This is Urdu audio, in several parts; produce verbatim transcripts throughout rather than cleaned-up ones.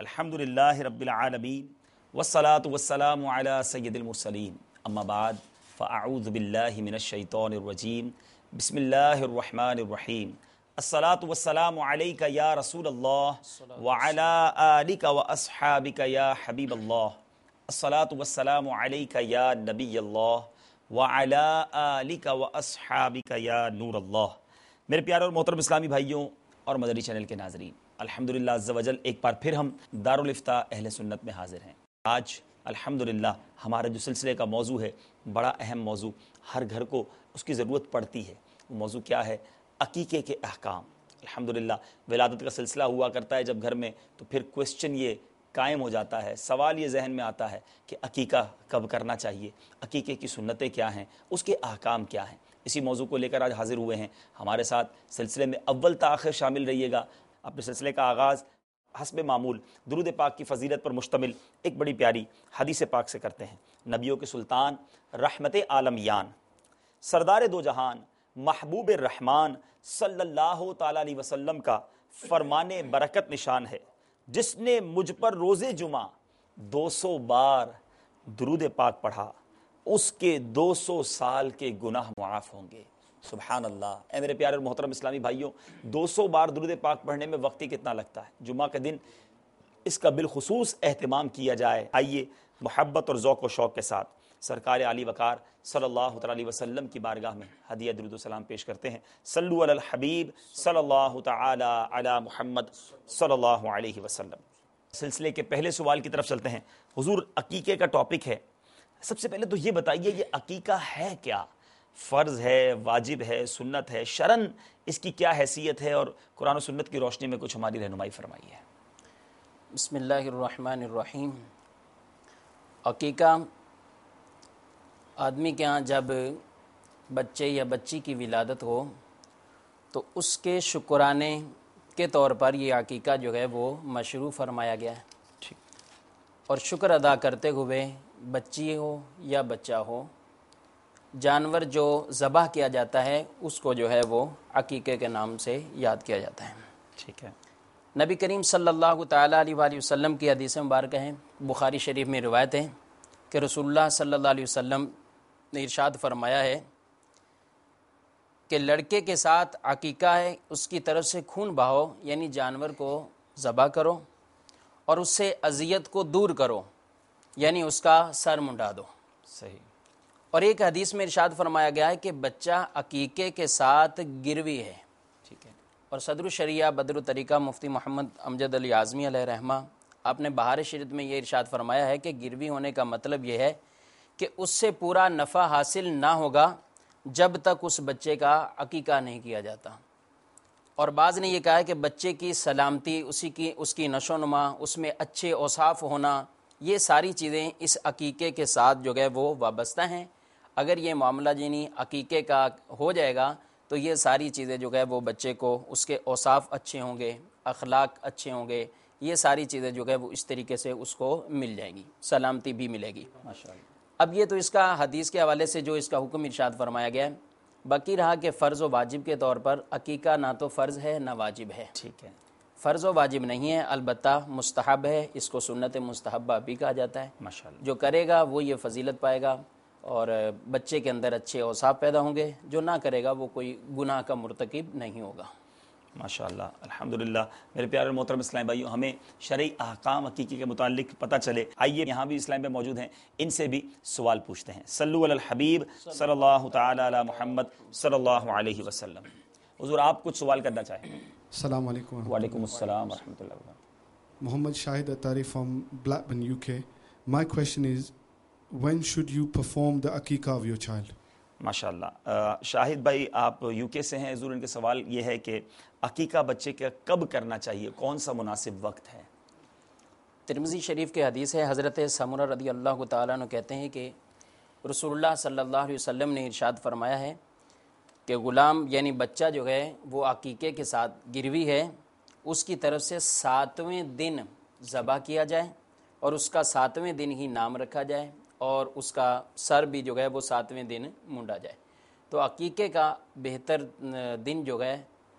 الحمدللہ رب العالمین والصلاة والسلام علی سید المرسلین اما بعد فاعوذ باللہ من الشیطان الرجیم بسم اللہ الرحمن الرحیم الصلاة والسلام علیک یا رسول اللہ وعلی آلک واصحابک یا حبیب اللہ الصلاة والسلام علیک یا نبی اللہ وعلی آلک واصحابک یا نور اللہ۔ میرے پیارے اور محترم اسلامی بھائیوں اور مدنی چینل کے ناظرین، الحمدللہ عز و جل ایک بار پھر ہم دارالافتاء اہل سنت میں حاضر ہیں۔ آج الحمدللہ ہمارا جو سلسلے کا موضوع ہے بڑا اہم موضوع، ہر گھر کو اس کی ضرورت پڑتی ہے۔ وہ موضوع کیا ہے؟ عقیقے کے احکام۔ الحمدللہ ولادت کا سلسلہ ہوا کرتا ہے جب گھر میں، تو پھر کویسچن یہ قائم ہو جاتا ہے، سوال یہ ذہن میں آتا ہے کہ عقیقہ کب کرنا چاہیے، عقیقے کی سنتیں کیا ہیں، اس کے احکام کیا ہیں۔ اسی موضوع کو لے کر آج حاضر ہوئے ہیں۔ ہمارے ساتھ سلسلے میں اول تا آخر شامل رہیے گا۔ اپنے سلسلے کا آغاز حسب معمول درود پاک کی فضیلت پر مشتمل ایک بڑی پیاری حدیث پاک سے کرتے ہیں۔ نبیوں کے سلطان، رحمت عالمیان، سردار دو جہان، محبوب الرحمن صلی اللہ تعالیٰ علیہ وسلم کا فرمان برکت نشان ہے، جس نے مجھ پر روز جمعہ دو سو بار درود پاک پڑھا، اس کے دو سو سال کے گناہ معاف ہوں گے۔ سبحان اللہ۔ اے میرے پیارے اور محترم اسلامی بھائیوں، دو سو بار درود پاک پڑھنے میں وقت ہی کتنا لگتا ہے؟ جمعہ کے دن اس کا بالخصوص اہتمام کیا جائے۔ آئیے محبت اور ذوق و شوق کے ساتھ سرکار علی وقار صلی اللہ تعالی علیہ وسلم کی بارگاہ میں ہدیہ درود و سلام پیش کرتے ہیں۔ صلو علی الحبیب صلی اللہ تعالی علی محمد صلی اللہ علیہ وسلم۔ سلسلے کے پہلے سوال کی طرف چلتے ہیں۔ حضور، عقیقے کا ٹاپک ہے، سب سے پہلے تو یہ بتائیے یہ عقیقہ ہے کیا؟ فرض ہے، واجب ہے، سنت ہے؟ شرعاً اس کی کیا حیثیت ہے، اور قرآن و سنت کی روشنی میں کچھ ہماری رہنمائی فرمائیے۔ بسم اللہ الرحمن الرحیم۔ عقیقہ آدمی کے ہاں جب بچے یا بچی کی ولادت ہو تو اس کے شکرانے کے طور پر یہ عقیقہ جو ہے وہ مشروع فرمایا گیا ہے، اور شکر ادا کرتے ہوئے بچی ہو یا بچہ ہو، جانور جو ذبح کیا جاتا ہے اس کو جو ہے وہ عقیقے کے نام سے یاد کیا جاتا ہے۔ ٹھیک ہے۔ نبی کریم صلی اللہ تعالیٰ علیہ وآلہ وسلم کی حدیث مبارکہ ہیں، بخاری شریف میں روایت ہے کہ رسول اللہ صلی اللہ علیہ وسلم نے ارشاد فرمایا ہے کہ لڑکے کے ساتھ عقیقہ ہے، اس کی طرف سے خون بہاؤ، یعنی جانور کو ذبح کرو اور اس سے اذیت کو دور کرو، یعنی اس کا سر منڈا دو۔ صحیح۔ اور ایک حدیث میں ارشاد فرمایا گیا ہے کہ بچہ عقیقے کے ساتھ گروی ہے۔ ٹھیک ہے۔ اور صدر الشریعہ بدر الطریقہ مفتی محمد امجد علی اعظمی علیہ رحمہ آپ نے بہار شریعت میں یہ ارشاد فرمایا ہے کہ گروی ہونے کا مطلب یہ ہے کہ اس سے پورا نفع حاصل نہ ہوگا جب تک اس بچے کا عقیقہ نہیں کیا جاتا۔ اور بعض نے یہ کہا ہے کہ بچے کی سلامتی، اسی کی اس کی نشو و نما، اس میں اچھے اوصاف ہونا، یہ ساری چیزیں اس عقیقے کے ساتھ جو ہے وہ وابستہ ہیں۔ اگر یہ معاملہ یعنی عقیقے کا ہو جائے گا تو یہ ساری چیزیں جو ہے وہ بچے کو، اس کے اوصاف اچھے ہوں گے، اخلاق اچھے ہوں گے، یہ ساری چیزیں جو ہے وہ اس طریقے سے اس کو مل جائیں گی، سلامتی بھی ملے گی۔ ماشاءاللہ۔ اب یہ تو اس کا حدیث کے حوالے سے جو اس کا حکم ارشاد فرمایا گیا ہے، باقی رہا کہ فرض و واجب کے طور پر عقیقہ نہ تو فرض ہے نہ واجب ہے۔ ٹھیک ہے۔ فرض و واجب نہیں ہے، البتہ مستحب ہے، اس کو سنت مستحبہ بھی کہا جاتا ہے۔ ماشاءاللہ۔ جو کرے گا وہ یہ فضیلت پائے گا اور بچے کے اندر اچھے اوصاف پیدا ہوں گے، جو نہ کرے گا وہ کوئی گناہ کا مرتکب نہیں ہوگا۔ ماشاءاللہ، الحمدللہ۔ میرے پیارے اور محترم اسلام بھائیوں، ہمیں شرعی احکام عقیقے کے متعلق پتہ چلے۔ آئیے یہاں بھی اسلام پہ موجود ہیں، ان سے بھی سوال پوچھتے ہیں۔ صلو علی الحبیب صلی اللہ تعالی علی محمد صلی اللہ علیہ وسلم۔ حضور، آپ کچھ سوال کرنا چاہیں؟ السلام علیکم۔ وعلیکم السلام ورحمۃ اللہ وبرکاتہ۔ Muhammad Shahid Attari from Blackburn, U K. My question is, when should you perform the aqiqah of your child? ماشاءاللہ۔ شاہد بھائی آپ یو کے سے ہیں، حضور ان کے سوال یہ ہے کہ عقیقہ بچے کا کب کرنا چاہیے، کون سا مناسب وقت ہے؟ ترمذی شریف کے حدیث ہے، حضرت سمرہ رضی اللہ تعالیٰ عنہ کہتے ہیں کہ رسول اللہ صلی اللہ علیہ وسلم نے ارشاد فرمایا ہے کہ غلام یعنی بچہ جو ہے وہ عقیقے کے ساتھ گروی ہے، اس کی طرف سے ساتویں دن ذبح کیا جائے اور اس کا ساتویں دن ہی نام رکھا جائے اور اس کا سر بھی جو ہے وہ ساتویں دن مونڈا جائے۔ تو عقیقے کا بہتر دن جو ہے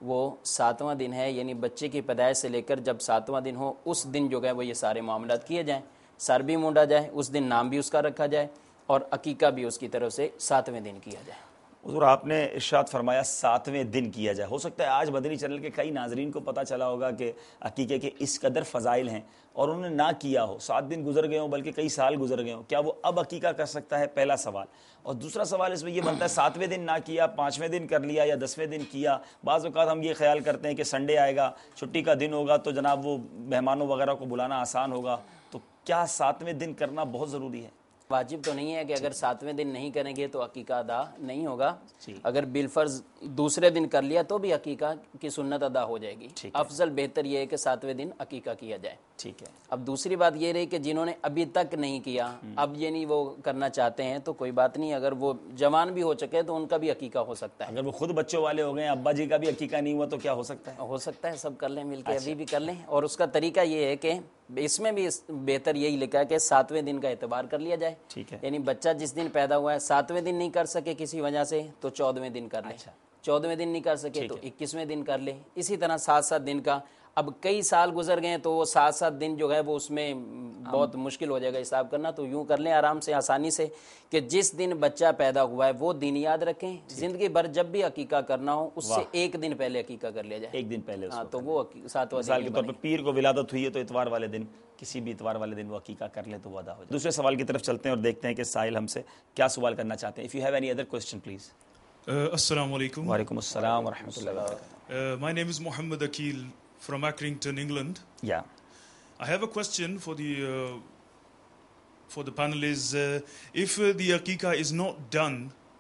وہ ساتواں دن ہے، یعنی بچے کی پیدائش سے لے کر جب ساتواں دن ہو اس دن جو ہے وہ یہ سارے معاملات کیے جائیں. سر بھی مونڈا جائے، اس دن نام بھی اس کا رکھا جائے، اور عقیقہ بھی اس کی طرف سے ساتویں دن کیا جائے. حضور آپ نے ارشاد فرمایا ساتویں دن کیا جائے. ہو سکتا ہے آج مدنی چینل کے کئی ناظرین کو پتہ چلا ہوگا کہ عقیقے کے اس قدر فضائل ہیں اور انہوں نے نہ کیا ہو، سات دن گزر گئے ہوں بلکہ کئی سال گزر گئے ہوں، کیا وہ اب عقیقہ کر سکتا ہے؟ پہلا سوال. اور دوسرا سوال اس میں یہ بنتا ہے ساتویں دن نہ کیا، پانچویں دن کر لیا یا دسویں دن کیا. بعض اوقات ہم یہ خیال کرتے ہیں کہ سنڈے آئے گا، چھٹی کا دن ہوگا تو جناب وہ مہمانوں وغیرہ کو بلانا آسان ہوگا، تو کیا ساتویں دن کرنا بہت ضروری ہے؟ واجب تو نہیں ہے کہ اگر ساتویں دن نہیں کریں گے تو عقیقہ ادا نہیں ہوگا. اگر بالفرض دوسرے دن کر لیا تو بھی عقیقہ کی سنت ادا ہو جائے گی. افضل بہتر یہ ہے کہ ساتویں دن عقیقہ کیا جائے. ٹھیک ہے. اب دوسری بات یہ رہی کہ جنہوں نے ابھی تک نہیں کیا، اب یہ نہیں وہ کرنا چاہتے ہیں تو کوئی بات نہیں، اگر وہ جوان بھی ہو چکے تو ان کا بھی عقیقہ ہو سکتا ہے. اگر وہ خود بچوں والے ہو گئے، ابا جی کا بھی عقیقہ نہیں ہوا تو کیا ہو سکتا ہے؟ ہو سکتا ہے سب کر لیں مل کے، ابھی بھی کر لیں. اور اس کا طریقہ یہ ہے کہ اس میں بھی بہتر یہی لکھا ہے کہ ساتویں دن کا اعتبار کر لیا جائے. ٹھیک ہے. یعنی بچہ جس دن پیدا ہوا ہے ساتویں دن نہیں کر سکے کسی وجہ سے تو چودھویں دن کر لیں. چودھویں دن نہیں کر سکے تو اکیسویں دن کر لیں. اسی طرح سات سات دن کا. اب کئی سال گزر گئے تو وہ سات سات دن جو ہے وہ اس میں بہت مشکل ہو جائے گا حساب کرنا. تو یوں کر لیں آرام سے آسانی سے کہ جس دن بچہ پیدا ہوا ہے وہ دن یاد رکھیں. زندگی بھر جب بھی عقیقہ کرنا ہو اس سے ایک دن پہلے عقیقہ کر لیا جائے. ایک دن پہلے. ہاں تو وہ ساتواں مثال کے طور پر پیر کو ولادت ہوئی ہے تو اتوار والے دن، کسی بھی اتوار والے دن وہ عقیقہ کر لے تو وہ ادا ہو جائے. دوسرے سوال کی طرف چلتے ہیں اور دیکھتے ہیں کہ سائل ہم سے کیا سوال کرنا چاہتے ہیں. If you have any other question please. Assalamu alaikum. وعلیکم السلام ورحمۃ اللہ وبرکاتہ. My name is Muhammad Akil from Accrington, England. Yeah. I have a question for the uh, for the panel is uh, if uh, the aqiqah is not done,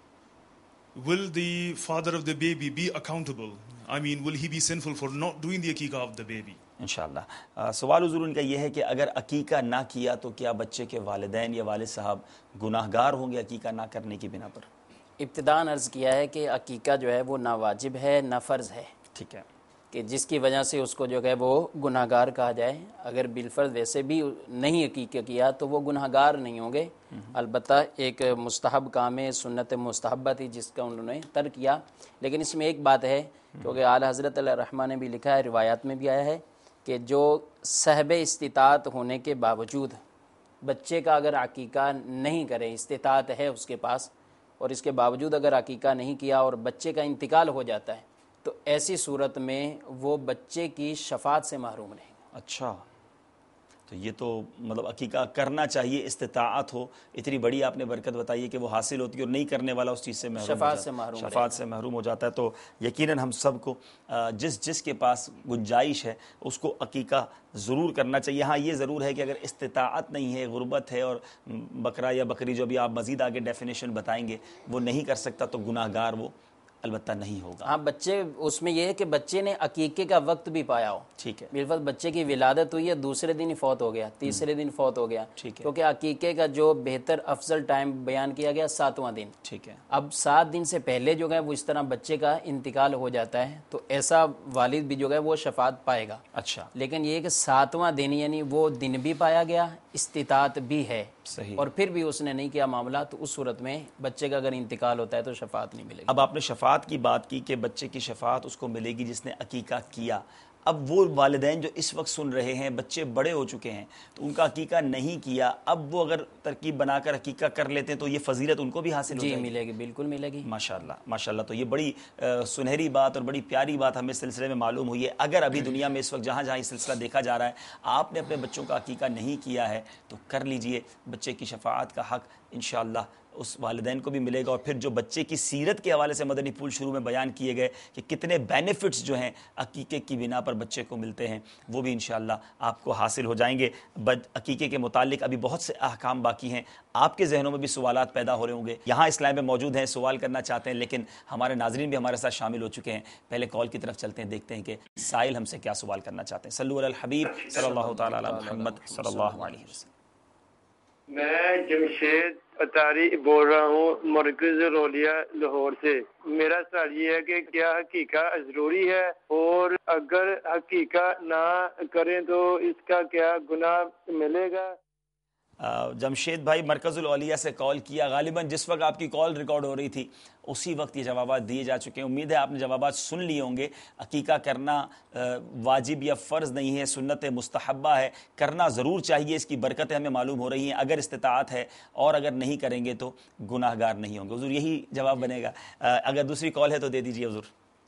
will the father of the baby be accountable? I mean, will he be sinful for not doing the aqiqah of the baby? انشاءاللہ. سوال حضور ان کا یہ ہے کہ اگر عقیقہ نہ کیا تو کیا بچے کے والدین یا والد صاحب گناہ گار ہوں گے عقیقہ نہ کرنے کی بنا پر؟ ابتداءً عرض کیا ہے کہ عقیقہ جو ہے وہ نہ واجب ہے نہ فرض ہے. ٹھیک ہے. کہ جس کی وجہ سے اس کو جو ہے وہ گناہ گار کہا جائے. اگر بالفرض ویسے بھی نہیں عقیقہ کیا تو وہ گناہ گار نہیں ہوں گے. البتہ ایک مستحب کام ہے، سنت مستحبہ تھی جس کا انہوں نے ترک کیا. لیکن اس میں ایک بات ہے کیونکہ اعلیٰ حضرت علیہ الرحمٰ نے بھی لکھا ہے، روایات میں بھی آیا ہے کہ جو صاحب استطاعت ہونے کے باوجود بچے کا اگر عقیقہ نہیں کرے، استطاعت ہے اس کے پاس اور اس کے باوجود اگر عقیقہ نہیں کیا اور بچے کا انتقال ہو جاتا ہے تو ایسی صورت میں وہ بچے کی شفاعت سے محروم رہیں گے. اچھا، تو یہ تو مطلب عقیقہ کرنا چاہیے، استطاعت ہو. اتنی بڑی آپ نے برکت بتائی ہے کہ وہ حاصل ہوتی ہے اور نہیں کرنے والا اس چیز سے محروم شفاعت سے محروم شفاعت سے محروم ہو جاتا ہے. تو یقیناً ہم سب کو جس جس کے پاس گنجائش ہے اس کو عقیقہ ضرور کرنا چاہیے. ہاں یہ ضرور ہے کہ اگر استطاعت نہیں ہے، غربت ہے اور بکرا یا بکری جو بھی آپ مزید آگے ڈیفینیشن بتائیں گے وہ نہیں کر سکتا تو گناہ گار وہ البتہ نہیں ہوگا. ہاں بچے اس میں یہ ہے کہ بچے نے عقیقے کا وقت بھی پایا ہو. ٹھیک ہے. بالفرض بچے کی ولادت ہوئی ہے، دوسرے دن ہی فوت ہو گیا، تیسرے دن فوت ہو گیا. ٹھیک ہے. کیونکہ عقیقے کا جو بہتر افضل ٹائم بیان کیا گیا ساتواں دن. ٹھیک ہے. اب سات دن سے پہلے جو ہے وہ اس طرح بچے کا انتقال ہو جاتا ہے تو ایسا والد بھی جو ہے وہ شفاعت پائے گا. اچھا. لیکن یہ کہ ساتواں دن یعنی وہ دن بھی پایا گیا، استطاعت بھی ہے، صحیح، اور پھر بھی اس نے نہیں کیا معاملہ تو اس صورت میں بچے کا اگر انتقال ہوتا ہے تو شفاعت نہیں ملے گی. اب آپ نے شفاعت کی بات کی کہ بچے کی شفاعت اس کو ملے گی جس نے عقیقہ کیا. اب وہ والدین جو اس وقت سن رہے ہیں، بچے بڑے ہو چکے ہیں تو ان کا عقیقہ نہیں کیا، اب وہ اگر ترکیب بنا کر عقیقہ کر لیتے ہیں تو یہ فضیلت ان کو بھی حاصل ہو جی جائے گی؟ ملے گی، بالکل ملے گی. ماشاءاللہ ماشاءاللہ. تو یہ بڑی سنہری بات اور بڑی پیاری بات ہمیں اس سلسلے میں معلوم ہوئی ہے. اگر ابھی دنیا میں اس وقت جہاں جہاں یہ سلسلہ دیکھا جا رہا ہے آپ نے اپنے بچوں کا عقیقہ نہیں کیا ہے تو کر لیجئے. بچے کی شفاعت کا حق انشاءاللہ اس والدین کو بھی ملے گا. اور پھر جو بچے کی سیرت کے حوالے سے مدنی پھول شروع میں بیان کیے گئے کہ کتنے بینیفٹس جو ہیں عقیقے کی بنا پر بچے کو ملتے ہیں وہ بھی انشاءاللہ آپ کو حاصل ہو جائیں گے. عقیقے کے متعلق ابھی بہت سے احکام باقی ہیں، آپ کے ذہنوں میں بھی سوالات پیدا ہو رہے ہوں گے. یہاں اس لائن میں موجود ہیں، سوال کرنا چاہتے ہیں لیکن ہمارے ناظرین بھی ہمارے ساتھ شامل ہو چکے ہیں. پہلے کال کی طرف چلتے ہیں، دیکھتے ہیں کہ سائل ہم سے کیا سوال کرنا چاہتے ہیں. صلو علی الحبیب صلی اللہ تعالی علی محمد صلی اللہ علیہ وسلم. میں جمشید اتاری بول رہا ہوں مرکز رولیا لاہور سے. میرا سوال یہ ہے کہ کیا حقیقہ ضروری ہے اور اگر حقیقہ نہ کریں تو اس کا کیا گناہ ملے گا؟ جمشید بھائی مرکز العلیہ سے کال کیا، غالباً جس وقت آپ کی کال ریکارڈ ہو رہی تھی اسی وقت یہ جوابات دیے جا چکے ہیں. امید ہے آپ نے جوابات سن لیے ہوں گے. عقیقہ کرنا واجب یا فرض نہیں ہے، سنت مستحبہ ہے، کرنا ضرور چاہیے. اس کی برکتیں ہمیں معلوم ہو رہی ہیں اگر استطاعت ہے، اور اگر نہیں کریں گے تو گناہ گار نہیں ہوں گے. حضور یہی جواب بنے گا. اگر دوسری کال ہے تو دے دیجیے حضور.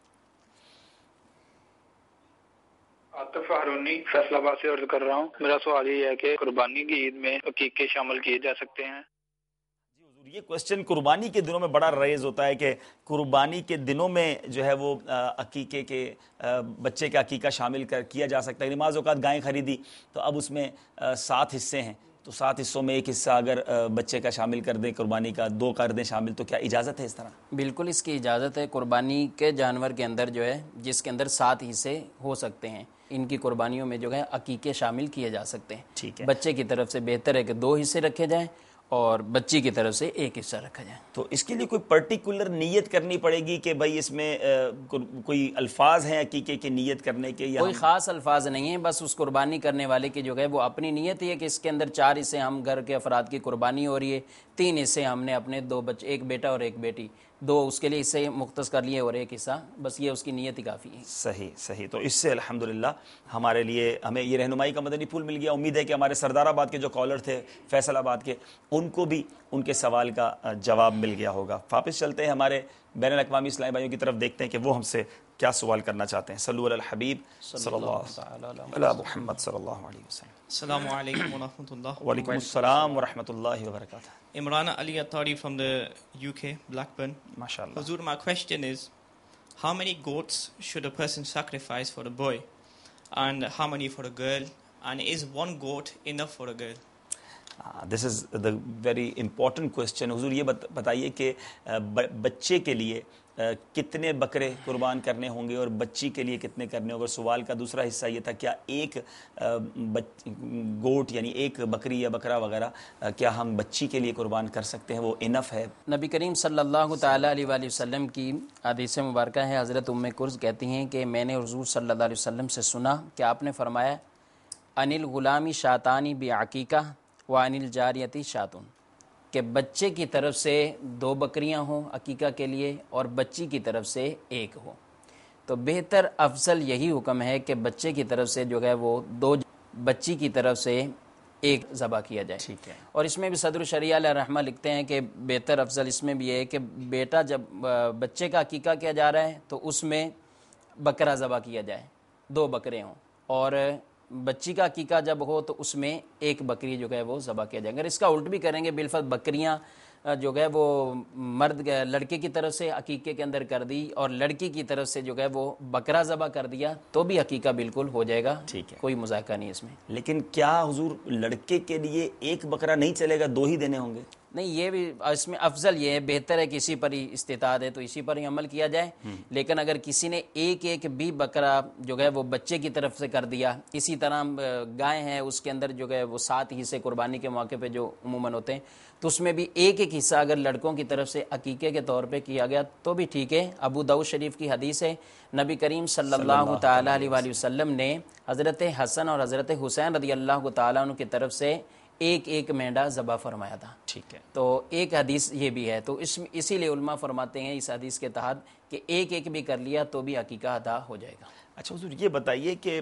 عاطف ہارونی فیصل آباد سے عرض کر رہا ہوں. میرا سوال یہ ہے کہ قربانی کی عید میں عقیقے شامل کیے جا سکتے ہیں؟ جی حضور، یہ کوشچن قربانی کے دنوں میں بڑا ریز ہوتا ہے کہ قربانی کے دنوں میں جو ہے وہ عقیقے کے بچے کا عقیقہ شامل کر کیا جا سکتا ہے. نماز اوقات گائیں خریدی تو اب اس میں سات حصے ہیں، تو سات حصوں میں ایک حصہ اگر بچے کا شامل کر دیں، قربانی کا دو کر دیں شامل، تو کیا اجازت ہے اس طرح؟ بالکل اس کی اجازت ہے. قربانی کے جانور کے اندر جو ہے جس کے اندر سات حصے ہو سکتے ہیں، ان کی قربانیوں میں جو ہے عقیقے شامل کیے جا سکتے ہیں. ٹھیک ہے. بچے کی طرف سے بہتر ہے کہ دو حصے رکھے جائیں اور بچی کی طرف سے ایک حصہ رکھا جائے. تو اس کے لیے کوئی پرٹیکولر نیت کرنی پڑے گی کہ بھائی اس میں کوئی الفاظ ہیں عقیقے کی نیت کرنے کے؟ یا کوئی خاص الفاظ نہیں ہیں، بس اس قربانی کرنے والے کی جو ہے وہ اپنی نیت ہے کہ اس کے اندر چار حصے ہم گھر کے افراد کی قربانی ہو رہی ہے، تین حصے ہم نے اپنے دو بچے، ایک بیٹا اور ایک بیٹی، دو اس کے لیے حصے مختص کر لیے اور ایک حصہ، بس یہ اس کی نیت ہی کافی ہے. صحیح صحیح. تو اس سے الحمدللہ ہمارے لیے ہمیں یہ رہنمائی کا مدنی پھول مل گیا. امید ہے کہ ہمارے سردار آباد کے جو کالر تھے فیصل آباد کے، ان کو بھی ان کے سوال کا جواب مل گیا ہوگا. واپس چلتے ہیں ہمارے بین الاقوامی اسلامی بھائیوں کی طرف، دیکھتے ہیں کہ وہ ہم سے کیا سوال کرنا چاہتے ہیں. صلو علی الحبیب صلی اللہ علی محمد صلی اللہ علیہ وسلم. السلام علیکم ورحمۃ اللہ. وعلیکم السلام ورحمۃ اللہ وبرکاتہ. Imran Ali Attari from the U K, Blackburn. MashaAllah. Hazur, my question is, how many goats should a person sacrifice for a boy, and how many for a girl, and is one goat enough for a girl? This is the very important question. حضور یہ بتائیے کہ بچے کے لیے کتنے بکرے قربان کرنے ہوں گے اور بچی کے لیے کتنے کرنے ہوں گے؟ سوال کا دوسرا حصہ یہ تھا، کیا ایک گوٹ یعنی ایک بکری یا بکرا وغیرہ کیا ہم بچی کے لیے قربان کر سکتے ہیں، وہ انف ہے؟ نبی کریم صلی اللہ تعالیٰ علیہ وآلہ وسلم کی حدیث مبارکہ ہے. حضرت ام کرز کہتی ہیں کہ میں نے حضور صلی اللہ علیہ وسلم سے سنا کہ آپ نے فرمایا، انل غلامی شاتانی بعقیقہ وانل جاریتی شاتون، کہ بچے کی طرف سے دو بکریاں ہوں عقیقہ کے لیے اور بچی کی طرف سے ایک ہو. تو بہتر افضل یہی حکم ہے کہ بچے کی طرف سے جو ہے وہ دو، بچی کی طرف سے ایک ذبح کیا جائے. ٹھیک ہے. اور اس میں بھی صدر الشریعہ علیہ رحمہ لکھتے ہیں کہ بہتر افضل اس میں بھی یہ ہے کہ بیٹا جب بچے کا عقیقہ کیا جا رہا ہے تو اس میں بکرا ذبح کیا جائے، دو بکرے ہوں، اور بچی کا عقیقہ جب ہو تو اس میں ایک بکری جو ہے وہ ذبح کیا جائے. اگر اس کا الٹ بھی کریں گے، بالفرض بکریاں جو ہے وہ مرد لڑکے کی طرف سے عقیقے کے اندر کر دی اور لڑکی کی طرف سے جو ہے وہ بکرا ذبح کر دیا، تو بھی عقیقہ بالکل ہو جائے گا. ٹھیک ہے، کوئی مذاکرہ نہیں اس میں. لیکن کیا حضور لڑکے کے لیے ایک بکرا نہیں چلے گا، دو ہی دینے ہوں گے؟ نہیں، یہ بھی اس میں افضل یہ ہے، بہتر ہے کہ اسی پر ہی استطاعت ہے تو اسی پر ہی عمل کیا جائے. لیکن اگر کسی نے ایک ایک بھی بکرا جو ہے وہ بچے کی طرف سے کر دیا، اسی طرح گائے ہیں اس کے اندر جو ہے وہ سات حصے قربانی کے موقع پہ جو عموماً ہوتے ہیں، تو اس میں بھی ایک ایک حصہ اگر لڑکوں کی طرف سے عقیقے کے طور پہ کیا گیا تو بھی ٹھیک ہے. ابو داؤد شریف کی حدیث ہے، نبی کریم صلی اللہ تعالیٰ علیہ وآلہ وسلم نے حضرت حسن اور حضرت حسین رضی اللہ تعالیٰ عنہ کی طرف سے ایک ایک مینڈا ذبح فرمایا تھا. ٹھیک ہے. تو ایک حدیث یہ بھی ہے، تو اس اسی لیے علماء فرماتے ہیں اس حدیث کے تحت کہ ایک ایک بھی کر لیا تو بھی عقیقہ ادا ہو جائے گا. اچھا حضور یہ بتائیے کہ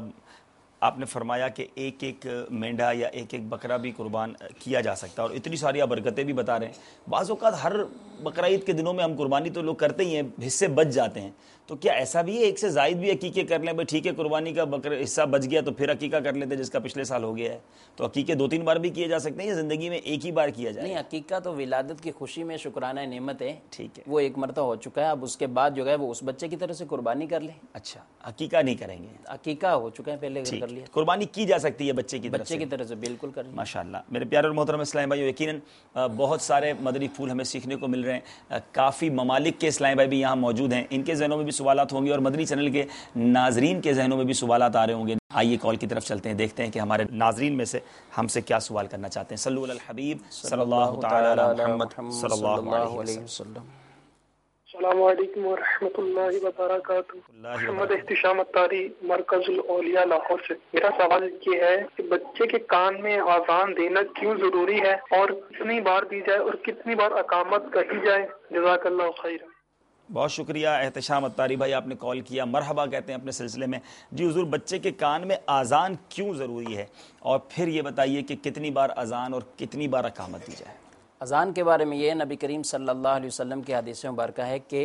آپ نے فرمایا کہ ایک ایک مینڈا یا ایک ایک بکرا بھی قربان کیا جا سکتا ہے، اور اتنی ساری برکتیں بھی بتا رہے ہیں. بعض اوقات ہر بقرعید کے دنوں میں ہم قربانی تو لوگ کرتے ہی ہیں، حصے بچ جاتے ہیں، تو کیا ایسا بھی ہے ایک سے زائد بھی عقیقے کر لیں؟ بھائی ٹھیک ہے قربانی کا بکرا حصہ بچ گیا تو پھر عقیقہ کر لیتے جس کا پچھلے سال ہو گیا ہے، تو عقیقے دو تین بار بھی کیے جا سکتے ہیں یا زندگی میں ایک ہی بار کیا جائے؟ نہیں، عقیقہ تو ولادت کی خوشی میں شکرانہ نعمت ہے. ٹھیک ہے، وہ ایک مرتبہ ہو چکا ہے، اب اس کے بعد جو ہے وہ اس بچے کی طرف سے قربانی کر لیں. اچھا، عقیقہ نہیں کریں گے؟ عقیقہ ہو چکا ہے پہلے کر لیا. قربانی کی جا سکتی ہے بچے کی طرف بچے کی طرف سے بالکل کر لیں. ماشاءاللہ. میرے پیارے اور محترم اسلامی بھائیو، یقیناً بہت سارے مدنی پھول ہمیں سیکھنے کو مل رہے ہیں. کافی ممالک کے اسلامی بھائی بھی یہاں موجود ہیں، ان کے ذہنوں میں بھی سوالات ہوں گے اور مدنی چینل کے ناظرین کے ذہنوں میں بھی سوالات آ رہے ہوں گے. آئیے کال کی طرف چلتے ہیں، دیکھتے ہیں کہ ہمارے ناظرین میں سے ہم سے کیا سوال کرنا چاہتے ہیں. صلو علی الحبیب صلی اللہ تعالی علی محمد صلی اللہ علیہ وسلم. السلام علیکم ورحمۃ اللہ وبرکاتہ. محمد احتشام اتاری، مرکز الاولیاء لاہور سے. میرا سوال یہ ہے کہ بچے کے کان میں اذان دینا کیوں ضروری ہے اور کتنی بار دی جائے اور کتنی بار اقامت کہی جائے؟ جزاک اللہ خیر. بہت شکریہ احتشام اتاری بھائی، آپ نے کال کیا. مرحبا کہتے ہیں اپنے سلسلے میں. جی حضور، بچے کے کان میں اذان کیوں ضروری ہے، اور پھر یہ بتائیے کہ کتنی بار اذان اور کتنی بار اقامت دی جائے. اذان کے بارے میں یہ نبی کریم صلی اللہ علیہ وسلم کی حدیث مبارکہ ہے کہ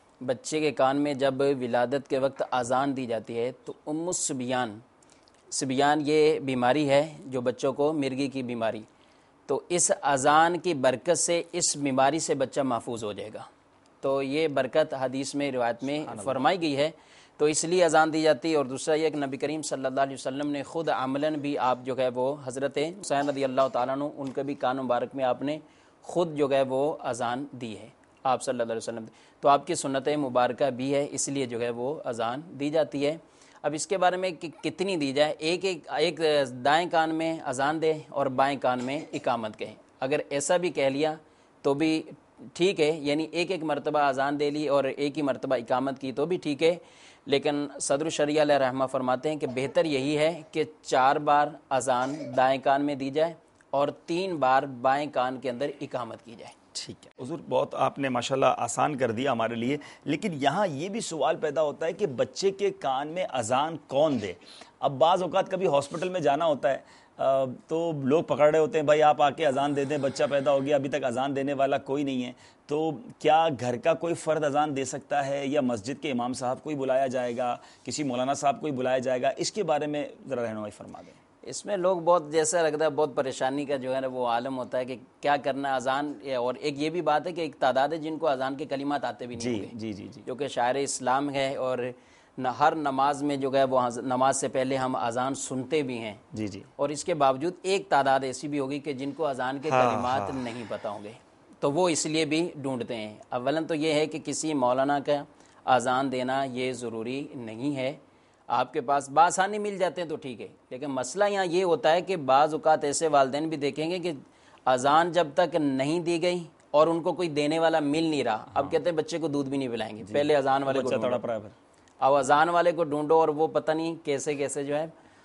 بچے کے کان میں جب ولادت کے وقت اذان دی جاتی ہے تو ام الصبیان، صبیان یہ بیماری ہے جو بچوں کو، مرگی کی بیماری، تو اس اذان کی برکت سے اس بیماری سے بچہ محفوظ ہو جائے گا. تو یہ برکت حدیث میں، روایت میں فرمائی گئی ہے، تو اس لیے اذان دی جاتی ہے. اور دوسرا یہ کہ نبی کریم صلی اللہ علیہ وسلم نے خود عملاً بھی آپ جو ہے وہ حضرت حسین رضی اللہ تعالیٰ عنہ، ان کے بھی کان مبارک میں آپ نے خود جو ہے وہ اذان دی ہے آپ صلی اللہ علیہ وسلم. تو آپ کی سنت مبارکہ بھی ہے، اس لیے جو ہے وہ اذان دی جاتی ہے. اب اس کے بارے میں کہ کتنی دی جائے، ایک ایک ایک دائیں کان میں اذان دے اور بائیں کان میں اقامت کہے. اگر ایسا بھی کہہ لیا تو بھی ٹھیک ہے، یعنی ایک ایک مرتبہ اذان دے لی اور ایک ہی مرتبہ اقامت کی تو بھی ٹھیک ہے. لیکن صدر الشریعہ علیہ رحمہ فرماتے ہیں کہ بہتر یہی ہے کہ چار بار اذان دائیں کان میں دی جائے اور تین بار بائیں کان کے اندر اقامت کی جائے. ٹھیک ہے حضور، بہت آپ نے ماشاءاللہ آسان کر دیا ہمارے لیے. لیکن یہاں یہ بھی سوال پیدا ہوتا ہے کہ بچے کے کان میں اذان کون دے. اب بعض اوقات کبھی ہاسپٹل میں جانا ہوتا ہے تو لوگ پکڑ رہے ہوتے ہیں، بھائی آپ آ کے اذان دے دیں، بچہ پیدا ہو گیا، ابھی تک اذان دینے والا کوئی نہیں ہے. تو کیا گھر کا کوئی فرد اذان دے سکتا ہے یا مسجد کے امام صاحب کو ہی بلایا جائے گا، کسی مولانا صاحب کو ہی بلایا جائے گا؟ اس کے بارے میں ذرا رہنمائی فرما دیں. اس میں لوگ بہت جیسا لگتا ہے بہت پریشانی کا جو ہے نا وہ عالم ہوتا ہے کہ کیا کرنا ہے اذان. اور ایک یہ بھی بات ہے کہ ایک تعداد ہے جن کو اذان کے کلمات آتے بھی نہیں جی جی جی جی جو کہ شاعر اسلام ہے، اور ہر نماز میں جو ہے وہ نماز سے پہلے ہم اذان سنتے بھی ہیں. جی جی اور اس کے باوجود ایک تعداد ایسی بھی ہوگی کہ جن کو اذان کے کلمات نہیں پتہ ہوں گے، تو وہ اس لیے بھی ڈھونڈتے ہیں. اولاً تو یہ ہے کہ کسی مولانا کا اذان دینا یہ ضروری نہیں ہے. آپ کے پاس بآسانی مل جاتے ہیں تو ٹھیک ہے، لیکن مسئلہ یہاں یہ ہوتا ہے کہ بعض اوقات ایسے والدین بھی دیکھیں گے کہ اذان جب تک نہیں دی گئی اور ان کو کوئی دینے والا مل نہیں رہا، اب کہتے ہیں بچے کو دودھ بھی نہیں پلائیں گے، پہلے اذان والے کو ڈھونڈو. اب اذان والے کو ڈھونڈو اور وہ پتہ نہیں کیسے کیسے جو ہے،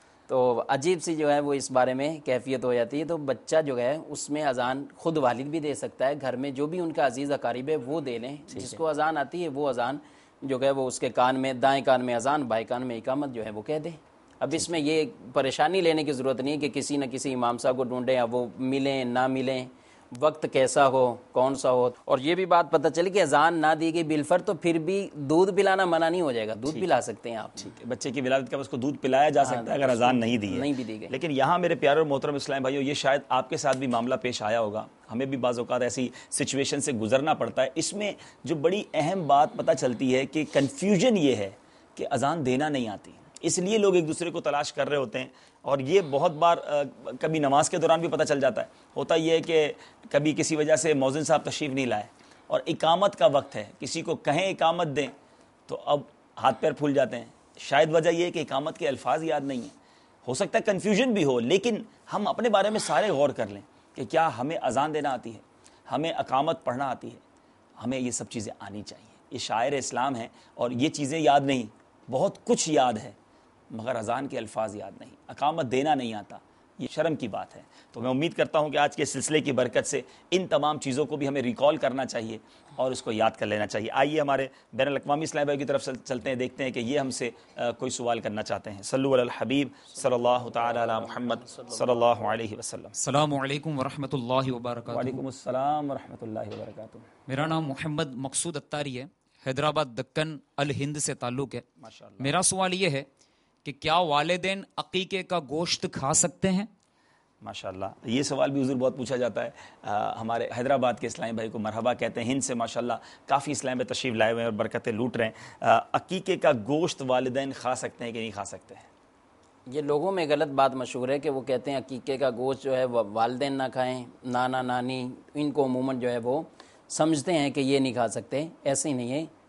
تو عجیب سی جو ہے وہ اس بارے میں کیفیت ہو جاتی ہے. تو بچہ جو ہے اس میں اذان خود والد بھی دے سکتا ہے، گھر میں جو بھی ان کا عزیز اقارب ہے وہ دے لیں. جس کو اذان آتی ہے وہ اذان جو ہے وہ اس کے کان میں، دائیں کان میں اذان، بائیں کان میں اقامت جو ہے وہ کہہ دے. اب اس میں یہ پریشانی لینے کی ضرورت نہیں کہ کسی نہ کسی امام صاحب کو ڈھونڈیں یا وہ ملیں نہ ملیں، وقت کیسا ہو، کون سا ہو. اور یہ بھی بات پتہ چلی کہ اذان نہ دی گئی بالفر تو پھر بھی دودھ پلانا منع نہیں ہو جائے گا، دودھ پلا سکتے ہیں آپ. ٹھیک ہے، بچے کی ولادت کا اس کو دودھ پلایا جا سکتا ہے اگر اذان نہیں دی ہے. نہیں بھی دی گئی. لیکن یہاں میرے پیارے اور محترم اسلام بھائیو، یہ شاید آپ کے ساتھ بھی معاملہ پیش آیا ہوگا، ہمیں بھی بعض اوقات ایسی سچویشن سے گزرنا پڑتا ہے. اس میں جو بڑی اہم بات پتہ چلتی ہے کہ کنفیوژن یہ ہے کہ اذان دینا نہیں آتی، اس لیے لوگ ایک دوسرے کو تلاش کر رہے ہوتے ہیں. اور یہ بہت بار کبھی نماز کے دوران بھی پتہ چل جاتا ہے. ہوتا یہ ہے کہ کبھی کسی وجہ سے مؤذن صاحب تشریف نہیں لائے اور اقامت کا وقت ہے، کسی کو کہیں اقامت دیں تو اب ہاتھ پیر پھول جاتے ہیں. شاید وجہ یہ ہے کہ اقامت کے الفاظ یاد نہیں ہیں. ہو سکتا ہے کنفیوژن بھی ہو، لیکن ہم اپنے بارے میں سارے غور کر لیں کہ کیا ہمیں اذان دینا آتی ہے، ہمیں اقامت پڑھنا آتی ہے، ہمیں یہ سب چیزیں آنی چاہیے. یہ شاعر اسلام ہیں اور یہ چیزیں یاد نہیں، بہت کچھ یاد ہے مگر اذان کے الفاظ یاد نہیں، اقامت دینا نہیں آتا. یہ شرم کی بات ہے. تو میں امید کرتا ہوں کہ آج کے سلسلے کی برکت سے ان تمام چیزوں کو بھی ہمیں ریکال کرنا چاہیے اور اس کو یاد کر لینا چاہیے. آئیے ہمارے بین الاقوامی اسلام بھائی کی طرف چلتے ہیں، دیکھتے ہیں کہ یہ ہم سے کوئی سوال کرنا چاہتے ہیں. صلو علی الحبیب صلی اللہ تعالی علی محمد صلی اللہ علیہ وسلم. السلام علیکم ورحمۃ اللہ وبرکاتہ. وعلیکم السلام ورحمۃ اللہ وبرکاتہ. میرا نام محمد مقصود اتاری ہے، حیدرآباد دکن الہند سے تعلق ہے. میرا سوال یہ ہے کہ کیا والدین عقیقے کا گوشت کھا سکتے ہیں؟ ماشاءاللہ، یہ سوال بھی حضور بہت پوچھا جاتا ہے. آ, ہمارے حیدرآباد کے اسلامی بھائی کو مرحبا کہتے ہیں، ہند سے ماشاءاللہ کافی اسلام میں تشریف لائے ہوئے ہیں اور برکتیں لوٹ رہے ہیں. عقیقے کا گوشت والدین کھا سکتے ہیں کہ نہیں کھا سکتے ہیں؟ یہ لوگوں میں غلط بات مشہور ہے کہ وہ کہتے ہیں عقیقے کا گوشت جو ہے وہ والدین نہ کھائیں، نانا نانی ان کو عموماً جو ہے وہ سمجھتے ہیں کہ یہ نہیں کھا سکتے. ایسے ہی نہیں ہے.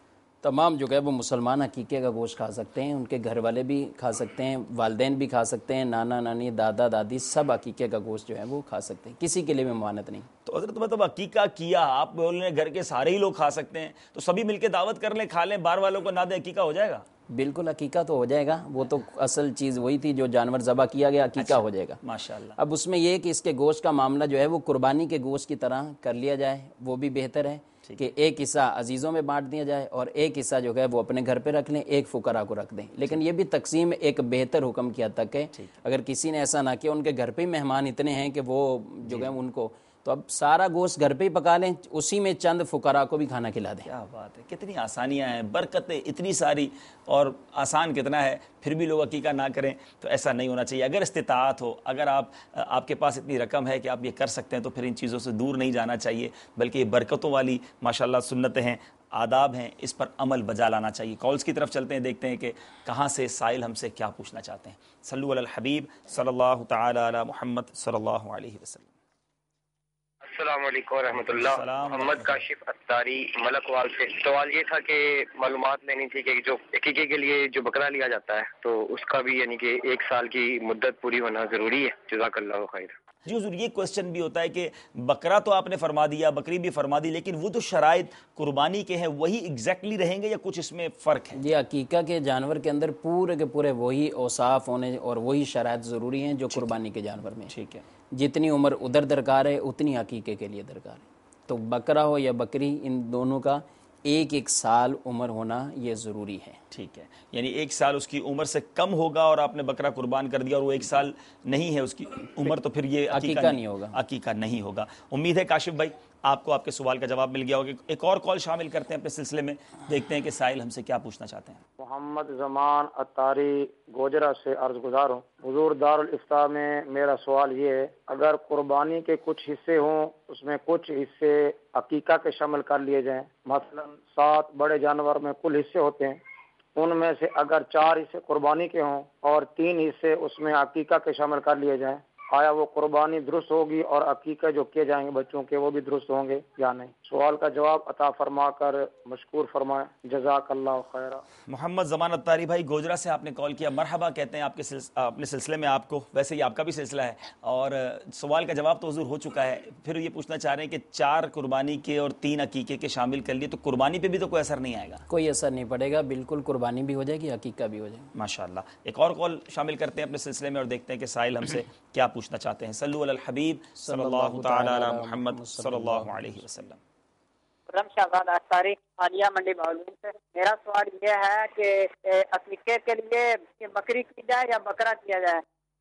تمام جو ہے وہ مسلمان عقیقے کا گوشت کھا سکتے ہیں، ان کے گھر والے بھی کھا سکتے ہیں، والدین بھی کھا سکتے ہیں، نانا نانی دادا دادی سب عقیقے کا گوشت جو ہے وہ کھا سکتے ہیں، کسی کے لیے ممانعت نہیں۔ تو حضرت مطلب عقیقہ کیا، آپ بول رہے ہیں گھر کے سارے ہی لوگ کھا سکتے ہیں، تو سبھی مل کے دعوت کر لیں، کھا لیں، بار والوں کو نہ دیں، عقیقہ ہو جائے گا؟ بالکل عقیقہ تو ہو جائے گا، وہ تو اصل چیز وہی تھی جو جانور ذبح کیا گیا، عقیقہ ہو جائے گا ماشاءاللہ۔ اب اس میں یہ کہ اس کے گوشت کا معاملہ جو ہے وہ قربانی کے گوشت کی طرح کر لیا جائے، وہ بھی بہتر ہے کہ ایک حصہ عزیزوں میں بانٹ دیا جائے اور ایک حصہ جو ہے وہ اپنے گھر پہ رکھ لیں، ایک فقراء کو رکھ دیں، لیکن یہ بھی تقسیم ایک بہتر حکم کیا تک ہے۔ اگر کسی نے ایسا نہ کیا، ان کے گھر پہ ہی مہمان اتنے ہیں کہ وہ جو ہے ان کو، تو اب سارا گوشت گھر پہ ہی پکا لیں، اسی میں چند فقراء کو بھی کھانا کھلا دیں۔ کیا بات ہے، کتنی آسانیاں ہیں، برکتیں اتنی ساری، اور آسان کتنا ہے، پھر بھی لوگ عقیقہ نہ کریں، تو ایسا نہیں ہونا چاہیے۔ اگر استطاعت ہو، اگر آپ آپ کے پاس اتنی رقم ہے کہ آپ یہ کر سکتے ہیں، تو پھر ان چیزوں سے دور نہیں جانا چاہیے، بلکہ یہ برکتوں والی ماشاءاللہ سنتیں ہیں، آداب ہیں، اس پر عمل بجا لانا چاہیے۔ کالز کی طرف چلتے ہیں، دیکھتے ہیں کہ کہاں سے سائل ہم سے کیا پوچھنا چاہتے ہیں۔ صلو علی الحبیب صلی اللہ تعالی علی محمد صلی اللہ علیہ وسلم۔ السلام علیکم ورحمۃ اللہ۔ محمد کاشف اتاری ملک وال سے سوال یہ تھا کہ معلومات لینی تھی کہ جو عقیقے کے لیے جو بکرا لیا جاتا ہے تو اس کا بھی یعنی کہ ایک سال کی مدت پوری ہونا ضروری ہے؟ جزاک اللہ خیر۔ جی حضور، یہ کوسچن بھی ہوتا ہے کہ بکرا تو آپ نے فرما دیا، بکری بھی فرما دی، لیکن وہ جو شرائط قربانی کے ہیں وہی ایگزیکٹلی رہیں گے یا کچھ اس میں فرق ہے؟ یہ عقیقہ کے جانور کے اندر پورے کے پورے وہی اوصاف ہونے اور وہی شرائط ضروری ہیں جو قربانی کے جانور میں۔ ٹھیک ہے، جتنی عمر ادھر درکار ہے اتنی عقیقے کے لیے درکار ہے، تو بکرا ہو یا بکری ان دونوں کا ایک ایک سال عمر ہونا یہ ضروری ہے۔ ٹھیک ہے، یعنی ایک سال اس کی عمر سے کم ہوگا اور آپ نے بکرا قربان کر دیا اور وہ ایک سال نہیں ہے اس کی عمر، تو پھر یہ عقیقہ نہیں ہوگا، عقیقہ نہیں ہوگا۔ امید ہے کاشف بھائی آپ کو آپ کے سوال کا جواب مل گیا ہوگا۔ ایک اور کال شامل کرتے ہیں اپنے سلسلے میں، دیکھتے ہیں کہ سائل ہم سے کیا پوچھنا چاہتے ہیں۔ محمد زمان اتاری گوجرا سے عرض گزار ہوں۔ حضور دارالافتاء میں میرا سوال یہ ہے، اگر قربانی کے کچھ حصے ہوں، اس میں کچھ حصے عقیقہ کے شامل کر لیے جائیں، مثلا سات بڑے جانور میں کل حصے ہوتے ہیں، ان میں سے اگر چار حصے قربانی کے ہوں اور تین حصے اس میں عقیقہ کے شامل کر لیے جائیں، آیا وہ قربانی درست ہوگی اور عقیقہ جو کیے جائیں گے بچوں کے وہ بھی درست ہوں گے یا نہیں؟ سوال کا جواب عطا فرما کر مشکور فرمائیں، جزاک اللہ خیرہ۔ محمد زمان اتاری بھائی گوجرا سے آپ نے کال کیا، مرحبا کہتے ہیں آپ کے سلس... اپنے سلسلے میں آپ کو، ویسے یہ آپ کا بھی سلسلہ ہے، اور سوال کا جواب تو حضور ہو چکا ہے، پھر یہ پوچھنا چاہ رہے ہیں کہ چار قربانی کے اور تین عقیقے کے شامل کر لیے تو قربانی پہ بھی تو کوئی اثر نہیں آئے گا؟ کوئی اثر نہیں پڑے گا، بالکل قربانی بھی ہو جائے گی، عقیقہ بھی ہو جائے گا ماشاءاللہ۔ ایک اور کال شامل کرتے ہیں اپنے سلسلے میں اور دیکھتے ہیں کہ سائل ہم سے کیا پوچھنا چاہتے ہیں۔ صلو علی الحبیب صلی اللہ تعالی علی محمد صلی اللہ علیہ وسلم۔ رم شہزاد اتاری عالیہ منڈی بہلول سے، میرا سوال یہ ہے کہ عقیقے کے لیے بکری کی جائے یا بکرا کیا جائے؟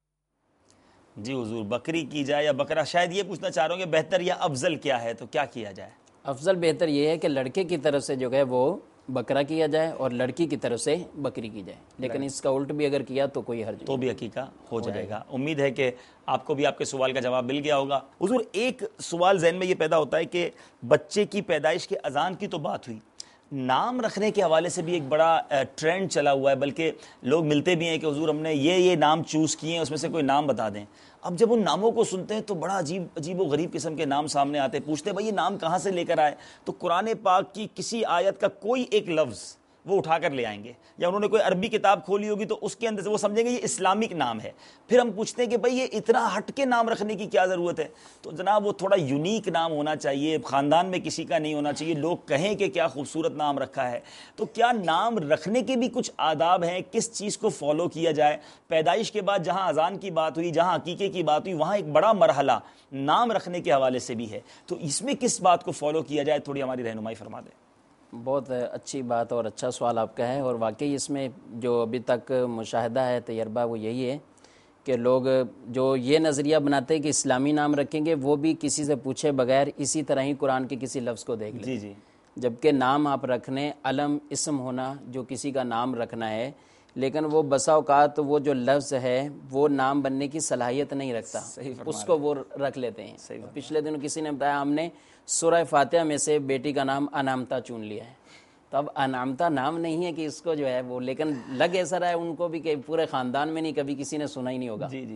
جی حضور، بکری کی جائے یا بکرا، شاید یہ پوچھنا چاہ رہا ہوں کہ بہتر یا افضل کیا ہے، تو کیا کیا جائے؟ افضل بہتر یہ ہے کہ لڑکے کی طرف سے جو ہے وہ بکرا کیا جائے اور لڑکی کی طرف سے بکری کی جائے، لیکن اس کا الٹ بھی اگر کیا تو کوئی حرج نہیں، تو بھی عقیقہ ہو جائے گا۔ امید ہے کہ آپ کو بھی آپ کے سوال کا جواب مل گیا ہوگا۔ حضور ایک سوال ذہن میں یہ پیدا ہوتا ہے کہ بچے کی پیدائش کے اذان کی تو بات ہوئی، نام رکھنے کے حوالے سے بھی ایک بڑا ٹرینڈ چلا ہوا ہے، بلکہ لوگ ملتے بھی ہیں کہ حضور ہم نے یہ یہ نام چوز کیے ہیں، اس میں سے کوئی نام بتا دیں۔ اب جب ان ناموں کو سنتے ہیں تو بڑا عجیب عجیب و غریب قسم کے نام سامنے آتے ہیں، پوچھتے ہیں بھائی یہ نام کہاں سے لے کر آئے؟ تو قرآن پاک کی کسی آیت کا کوئی ایک لفظ وہ اٹھا کر لے آئیں گے، یا انہوں نے کوئی عربی کتاب کھولی ہوگی تو اس کے اندر سے وہ سمجھیں گے یہ اسلامک نام ہے۔ پھر ہم پوچھتے ہیں کہ بھئی یہ اتنا ہٹ کے نام رکھنے کی کیا ضرورت ہے؟ تو جناب وہ تھوڑا یونیک نام ہونا چاہیے، خاندان میں کسی کا نہیں ہونا چاہیے، لوگ کہیں کہ کیا خوبصورت نام رکھا ہے۔ تو کیا نام رکھنے کے بھی کچھ آداب ہیں، کس چیز کو فالو کیا جائے؟ پیدائش کے بعد جہاں اذان کی بات ہوئی، جہاں عقیقے کی بات ہوئی، وہاں ایک بڑا مرحلہ نام رکھنے کے حوالے سے بھی ہے، تو اس میں کس بات کو فالو کیا جائے؟ تھوڑی ہماری رہنمائی فرما دیں۔ بہت اچھی بات اور اچھا سوال آپ کا ہے، اور واقعی اس میں جو ابھی تک مشاہدہ ہے تجربہ وہ یہی ہے کہ لوگ جو یہ نظریہ بناتے ہیں کہ اسلامی نام رکھیں گے وہ بھی کسی سے پوچھے بغیر اسی طرح ہی قرآن کے کسی لفظ کو دیکھ لیں، جی جی، جبکہ نام آپ رکھنے علم اسم ہونا جو کسی کا نام رکھنا ہے، لیکن وہ بسا اوقات وہ جو لفظ ہے وہ نام بننے کی صلاحیت نہیں رکھتا، اس کو وہ رکھ لیتے ہیں۔ پچھلے دنوں کسی نے بتایا ہم نے سورہ فاتحہ میں سے بیٹی کا نام انامتا چن لیا ہے، تو اب انامتا نام نہیں ہے کہ اس کو جو ہے وہ، لیکن لگ ایسا رہا ہے ان کو بھی کہ پورے خاندان میں نہیں، کبھی کسی نے سنا ہی نہیں ہوگا۔ جی جی جی،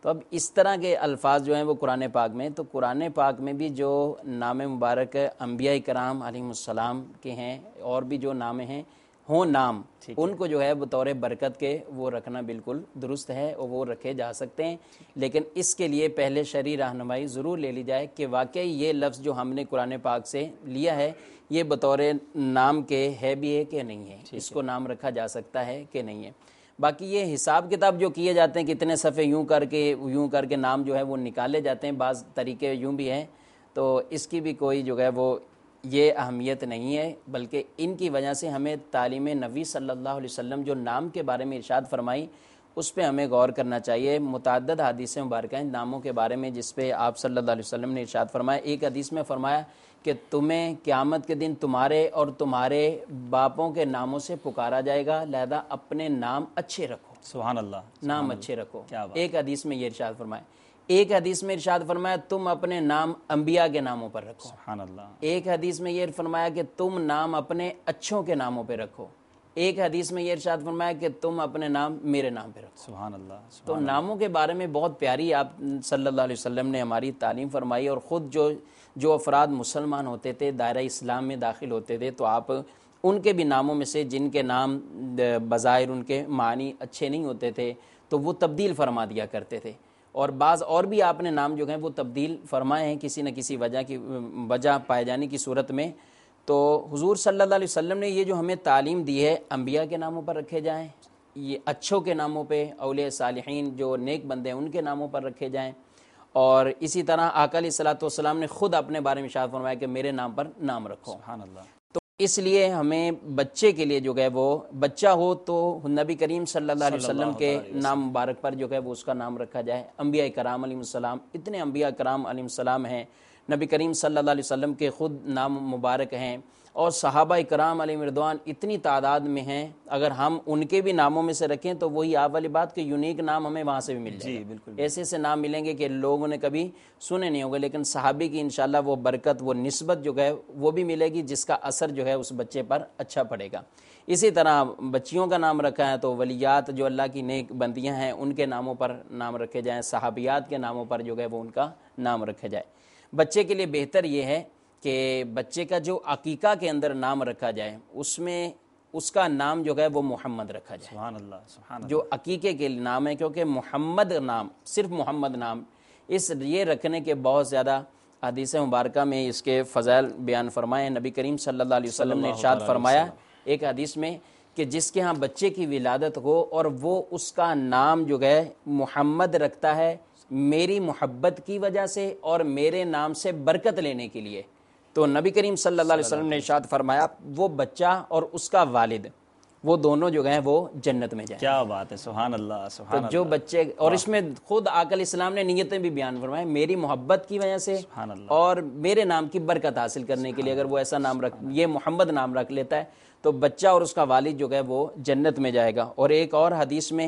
تو اب اس طرح کے الفاظ جو ہیں وہ قرآن پاک میں، تو قرآن پاک میں بھی جو نام مبارک انبیاء کرام علیہ السلام کے ہیں اور بھی جو نام ہیں ہوں نام، ان کو جو ہے بطور برکت کے وہ رکھنا بالکل درست ہے اور وہ رکھے جا سکتے ہیں، لیکن اس کے لیے پہلے شرعی رہنمائی ضرور لے لی جائے کہ واقعی یہ لفظ جو ہم نے قرآن پاک سے لیا ہے یہ بطور نام کے ہے بھی ہے کہ نہیں ہے، اس کو نام رکھا جا سکتا ہے کہ نہیں ہے۔ باقی یہ حساب کتاب جو کیے جاتے ہیں کتنے صفحے یوں کر کے یوں کر کے نام جو ہے وہ نکالے جاتے ہیں، بعض طریقے یوں بھی ہیں، تو اس کی بھی کوئی جو ہے وہ یہ اہمیت نہیں ہے، بلکہ ان کی وجہ سے ہمیں تعلیم نبی صلی اللہ علیہ وسلم جو نام کے بارے میں ارشاد فرمائی اس پہ ہمیں غور کرنا چاہیے۔ متعدد حدیث مبارکہ ہیں ناموں کے بارے میں جس پہ آپ صلی اللہ علیہ وسلم نے ارشاد فرمایا۔ ایک حدیث میں فرمایا کہ تمہیں قیامت کے دن تمہارے اور تمہارے باپوں کے ناموں سے پکارا جائے گا، لہذا اپنے نام اچھے رکھو، سبحان اللہ، نام اچھے رکھو۔ ایک حدیث میں یہ ارشاد فرمایا۔ ایک حدیث میں ارشاد فرمایا تم اپنے نام انبیاء کے ناموں پر رکھو، سبحان اللہ۔ ایک ایک حدیث میں یہ فرمایا کہ تم نام اپنے اچھوں کے ناموں پہ رکھو، ایک حدیث میں یہ ارشاد فرمایا کہ تم اپنے نام میرے نام پہ رکھو، سبحان اللہ۔ تو ناموں کے بارے میں بہت پیاری آپ صلی اللہ علیہ وسلم نے ہماری تعلیم فرمائی، اور خود جو جو افراد مسلمان ہوتے تھے دائرہ اسلام میں داخل ہوتے تھے تو آپ ان کے بھی ناموں میں سے جن کے نام بظاہر ان کے معنی اچھے نہیں ہوتے تھے تو وہ تبدیل فرما دیا کرتے تھے، اور بعض اور بھی آپ نے نام جو ہیں وہ تبدیل فرمائے ہیں کسی نہ کسی وجہ کی وجہ پائے جانے کی صورت میں۔ تو حضور صلی اللہ علیہ وسلم نے یہ جو ہمیں تعلیم دی ہے انبیاء کے ناموں پر رکھے جائیں، یہ اچھوں کے ناموں پہ، اولیاء صالحین جو نیک بندے ہیں ان کے ناموں پر رکھے جائیں، اور اسی طرح آقا علیہ الصلوۃ والسلام نے خود اپنے بارے میں ارشاد فرمایا کہ میرے نام پر نام رکھو، سبحان اللہ۔ تو اس لیے ہمیں بچے کے لیے جو ہے وہ بچہ ہو تو نبی کریم صلی اللہ علیہ وسلم کے نام مبارک پر جو ہے وہ اس کا نام رکھا جائے۔ انبیاء کرام علیہ السلام، اتنے انبیاء کرام علیہ السلام ہیں، نبی کریم صلی اللہ علیہ وسلم کے خود نام مبارک ہیں، اور صحابہ کرام علیہ رضوان اتنی تعداد میں ہیں، اگر ہم ان کے بھی ناموں میں سے رکھیں تو وہی آپ والی بات کہ یونیک نام ہمیں وہاں سے بھی مل جائے گا، ایسے ایسے نام ملیں گے کہ لوگوں نے کبھی سنے نہیں ہوگا، لیکن صحابی کی انشاءاللہ وہ برکت، وہ نسبت جو ہے وہ بھی ملے گی جس کا اثر جو ہے اس بچے پر اچھا پڑے گا۔ اسی طرح بچیوں کا نام رکھا ہے تو ولیات جو اللہ کی نیک بندیاں ہیں ان کے ناموں پر نام رکھے جائیں، صحابیات کے ناموں پر جو ہے وہ ان کا نام رکھا جائے۔ بچے کے لیے بہتر یہ ہے کہ بچے کا جو عقیقہ کے اندر نام رکھا جائے اس میں اس کا نام جو ہے وہ محمد رکھا جائے، سبحان اللہ، سبحان اللہ۔ جو عقیقے کے نام ہے، کیونکہ محمد نام، صرف محمد نام، اس یہ رکھنے کے بہت زیادہ حدیث مبارکہ میں اس کے فضائل بیان فرمائے ہیں۔ نبی کریم صلی اللہ علیہ وسلم نے ارشاد فرمایا ایک حدیث میں کہ جس کے ہاں بچے کی ولادت ہو اور وہ اس کا نام جو ہے محمد رکھتا ہے میری محبت کی وجہ سے اور میرے نام سے برکت لینے کے لیے، تو نبی کریم صلی اللہ علیہ وسلم نے ارشاد فرمایا وہ بچہ اور اس کا والد وہ دونوں جو ہیں وہ جنت میں جائیں۔ کیا بات ہے، سبحان اللہ، سبحان اللہ۔ تو جو بچے، اور اس میں خود آقا علیہ السلام نے نیتیں بھی بیان فرمائے، میری محبت کی وجہ سے اور میرے نام کی برکت حاصل کرنے کے لیے اگر وہ ایسا نام رکھ یہ محمد نام رکھ لیتا ہے تو بچہ اور اس کا والد جو ہے وہ جنت میں جائے گا۔ اور ایک اور حدیث میں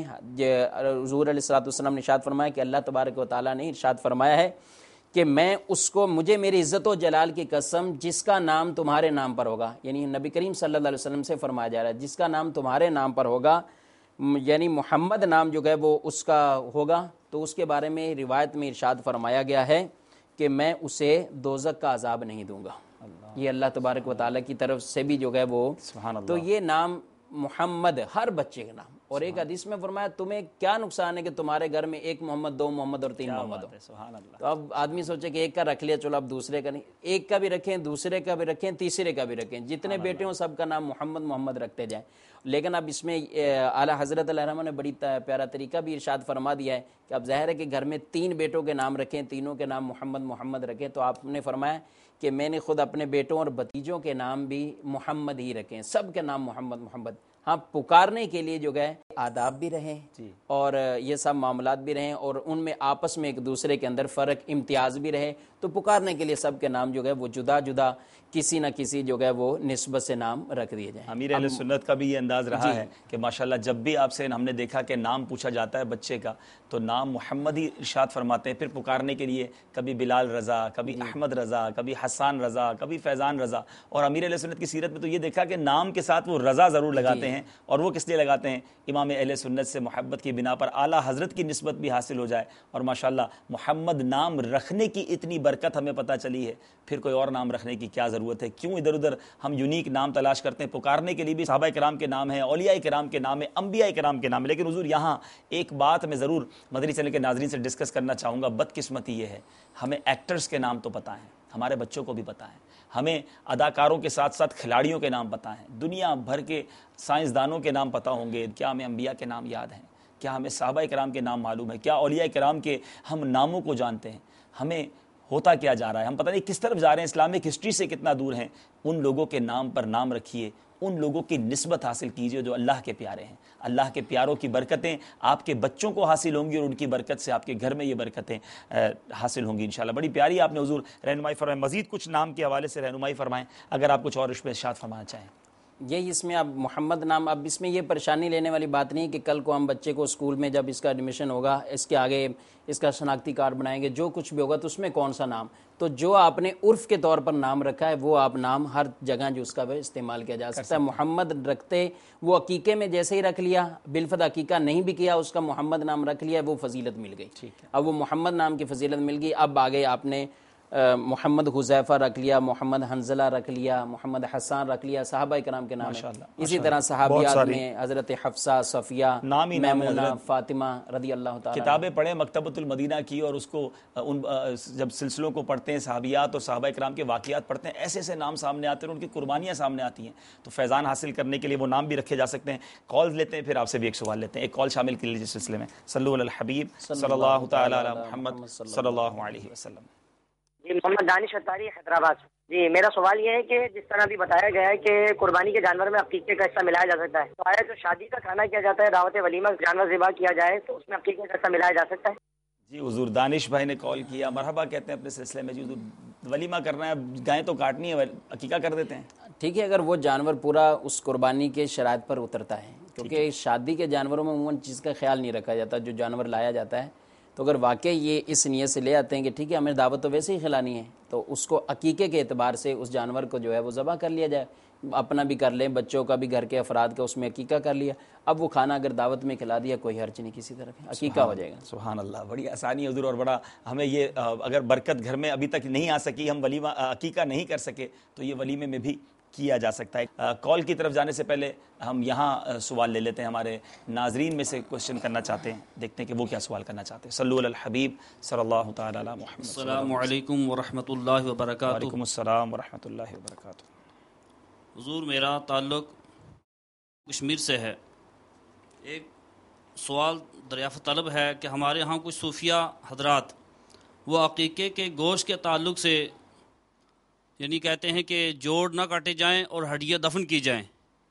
حضور علیہ الصلوۃ والسلام نے ارشاد فرمایا کہ اللہ تبارک و تعالیٰ نے ارشاد فرمایا ہے کہ میں اس کو، مجھے میری عزت و جلال کی قسم، جس کا نام تمہارے نام پر ہوگا، یعنی نبی کریم صلی اللہ علیہ وسلم سے فرمایا جا رہا ہے جس کا نام تمہارے نام پر ہوگا، یعنی محمد نام جو ہے وہ اس کا ہوگا، تو اس کے بارے میں روایت میں ارشاد فرمایا گیا ہے کہ میں اسے دوزخ کا عذاب نہیں دوں گا۔ یہ اللہ تبارک و تعالیٰ کی طرف سے بھی جو ہے وہ، تو یہ نام محمد ہر بچے کا نام۔ اور ایک حدیث میں فرمایا تمہیں کیا نقصان ہے کہ تمہارے گھر میں ایک محمد، دو محمد اور تین محمد ہو، تو اب آدمی سوچے کہ ایک کا رکھ لیا چلو اب دوسرے کا نہیں، ایک کا بھی رکھیں، دوسرے کا بھی رکھیں، تیسرے کا بھی رکھیں، جتنے بیٹے ہوں سب کا نام محمد محمد رکھتے جائیں۔ لیکن اب اس میں اعلیٰ حضرت علیہ الرحمہ نے بڑی پیارا طریقہ بھی ارشاد فرما دیا ہے کہ اب ظاہر ہے کہ گھر میں تین بیٹوں کے نام رکھیں، تینوں کے نام محمد محمد رکھیں، تو آپ نے فرمایا کہ میں نے خود اپنے بیٹوں اور بھتیجوں کے نام بھی محمد ہی رکھیں، سب کے نام محمد محمد۔ ہاں، پکارنے کے لیے جو گئے آداب بھی رہیں اور یہ سب معاملات بھی رہیں، اور ان میں آپس میں ایک دوسرے کے اندر فرق امتیاز بھی رہے، تو پکارنے کے لیے سب کے نام جو گئے وہ جدا جدا کسی نہ کسی جو گئے وہ نسبت سے نام رکھ دیے جائیں۔ امیر اہل سنت کا بھی یہ انداز رہا ہے کہ ماشاءاللہ جب بھی آپ سے ہم نے دیکھا کہ نام پوچھا جاتا ہے بچے کا تو نام محمد ہی ارشاد فرماتے ہیں، پھر پکارنے کے لیے کبھی بلال رضا، کبھی احمد رضا، کبھی حسان رضا، کبھی فیضان رضا، اور امیر اہل سنت کی سیرت میں تو یہ دیکھا کہ نام کے ساتھ وہ رضا ضرور لگاتے ہیں ہیں, اور وہ کس لیے لگاتے ہیں؟ امام اہل سنت سے محبت کی بنا پر اعلیٰ حضرت کی نسبت بھی حاصل ہو جائے, اور ماشاءاللہ محمد نام رکھنے کی اتنی برکت ہمیں پتہ چلی ہے, پھر کوئی اور نام رکھنے کی کیا ضرورت ہے؟ کیوں ادھر ادھر ہم یونیک نام تلاش کرتے ہیں؟ پکارنے کے لیے بھی صحابہ کرام کے نام ہیں, اولیاء کرام کے نام ہیں, انبیاء کرام کے نام ہیں. لیکن حضور یہاں ایک بات میں ضرور مدنی چینل کے ناظرین سے ڈسکس کرنا چاہوں گا. بدقسمتی یہ ہے, ہمیں ایکٹرز کے نام تو پتہ ہیں, ہمارے بچوں کو بھی پتہ ہے, ہمیں اداکاروں کے ساتھ ساتھ کھلاڑیوں کے نام پتہ ہیں, دنیا بھر کے سائنسدانوں کے نام پتہ ہوں گے, کیا ہمیں انبیاء کے نام یاد ہیں؟ کیا ہمیں صحابہ کرام کے نام معلوم ہے؟ کیا اولیاء کرام کے ہم ناموں کو جانتے ہیں؟ ہمیں ہوتا کیا جا رہا ہے؟ ہم پتہ نہیں کس طرف جا رہے ہیں, اسلامک ہسٹری سے کتنا دور ہیں. ان لوگوں کے نام پر نام رکھیے, ان لوگوں کی نسبت حاصل کیجئے جو اللہ کے پیارے ہیں. اللہ کے پیاروں کی برکتیں آپ کے بچوں کو حاصل ہوں گی, اور ان کی برکت سے آپ کے گھر میں یہ برکتیں حاصل ہوں گی انشاءاللہ. بڑی پیاری آپ نے حضور رہنمائی فرمائیں. مزید کچھ نام کے حوالے سے رہنمائی فرمائیں اگر آپ کچھ اور اس پہ ارشاد فرمانا چاہیں. یہی اس میں اب محمد نام, اب اس میں یہ پریشانی لینے والی بات نہیں کہ کل کو ہم بچے کو اسکول میں جب اس کا ایڈمیشن ہوگا, اس کے آگے اس کا شناختی کارڈ بنائیں گے, جو کچھ بھی ہوگا تو اس میں کون سا نام, تو جو آپ نے عرف کے طور پر نام رکھا ہے وہ آپ نام ہر جگہ جو اس کا استعمال کیا جا سکتا ہے. محمد رکھتے وہ عقیقے میں جیسے ہی رکھ لیا, بالفرض عقیقہ نہیں بھی کیا, اس کا محمد نام رکھ لیا, وہ فضیلت مل گئی. اب وہ محمد نام کی فضیلت مل گئی. اب آگے آپ نے محمد حذیفہ رخ لیا, محمد حنزلہ رکھ لیا, محمد حسان رکھ لیا, صحابہ کرام کے نام ہیں. اسی طرح صحابیات میں حضرت حفصہ, صفیہ, میمونہ, فاطمہ رضی اللہ تعالیٰ. کتابیں پڑھیں مکتبۃ المدینہ کی, اور اس کو ان جب سلسلوں کو پڑھتے ہیں, صحابیات اور صحابہ کرام کے واقعات پڑھتے ہیں, ایسے ایسے نام سامنے آتے ہیں, ان کی قربانیاں سامنے آتی ہیں. تو فیضان حاصل کرنے کے لیے وہ نام بھی رکھے جا سکتے ہیں. کالز لیتے ہیں, پھر آپ سے بھی ایک سوال لیتے ہیں. ایک کال شامل کر لیجیے سلسلے میں. صلو علی الحبیب صلی اللہ تعالی علی محمد صلی اللہ علیہ وسلم. جی محمد دانش اتاری حیدرآباد. جی میرا سوال یہ ہے کہ جس طرح ابھی بتایا گیا ہے کہ قربانی کے جانور میں عقیقے کا حصہ ملایا جا سکتا ہے, تو آیا جو شادی کا کھانا کیا جاتا ہے, دعوت ولیمہ جانور ذبح کیا جائے, تو اس میں عقیقے کا حصہ ملایا جا سکتا ہے؟ جی حضور دانش بھائی نے کال کیا, مرحبا کہتے ہیں اپنے سلسلے میں. جی حضور ولیمہ کرنا ہے, گائیں تو کاٹنی ہے, عقیقہ کر دیتے ہیں. ٹھیک ہے, اگر وہ جانور پورا اس قربانی کے شرائط پر اترتا ہے, کیونکہ شادی کے جانوروں میں عموماً چیز کا خیال نہیں رکھا جاتا, جو جانور لایا جاتا ہے تو اگر واقعی یہ اس نیت سے لے آتے ہیں کہ ٹھیک ہے ہمیں دعوت تو ویسے ہی کھلانی ہے, تو اس کو عقیقے کے اعتبار سے اس جانور کو جو ہے وہ ذبح کر لیا جائے, اپنا بھی کر لیں, بچوں کا بھی, گھر کے افراد کا اس میں عقیقہ کر لیا. اب وہ کھانا اگر دعوت میں کھلا دیا کوئی حرج نہیں کسی طرف, عقیقہ ہو جائے گا. سبحان اللہ, بڑی آسانی حضور, اور بڑا ہمیں یہ اگر برکت گھر میں ابھی تک نہیں آ سکی, ہم ولیمہ عقیقہ نہیں کر سکے, تو یہ ولیمے میں بھی کیا جا سکتا ہے. کال کی طرف جانے سے پہلے ہم یہاں سوال لے لیتے ہیں. ہمارے ناظرین میں سے کوشچن کرنا چاہتے ہیں, دیکھتے ہیں کہ وہ کیا سوال کرنا چاہتے ہیں. صلو علی الحبیب صلی اللہ تعالی علی محمد. السلام علیکم ورحمۃ اللہ وبرکاتہ. وعلیکم السلام ورحمۃ اللہ وبرکاتہ. حضور میرا تعلق کشمیر سے ہے. ایک سوال دریافت طلب ہے کہ ہمارے ہاں کچھ صوفیہ حضرات وہ عقیقے کے گوشت کے تعلق سے یعنی کہتے ہیں کہ جوڑ نہ کاٹے جائیں اور ہڈیاں دفن کی جائیں,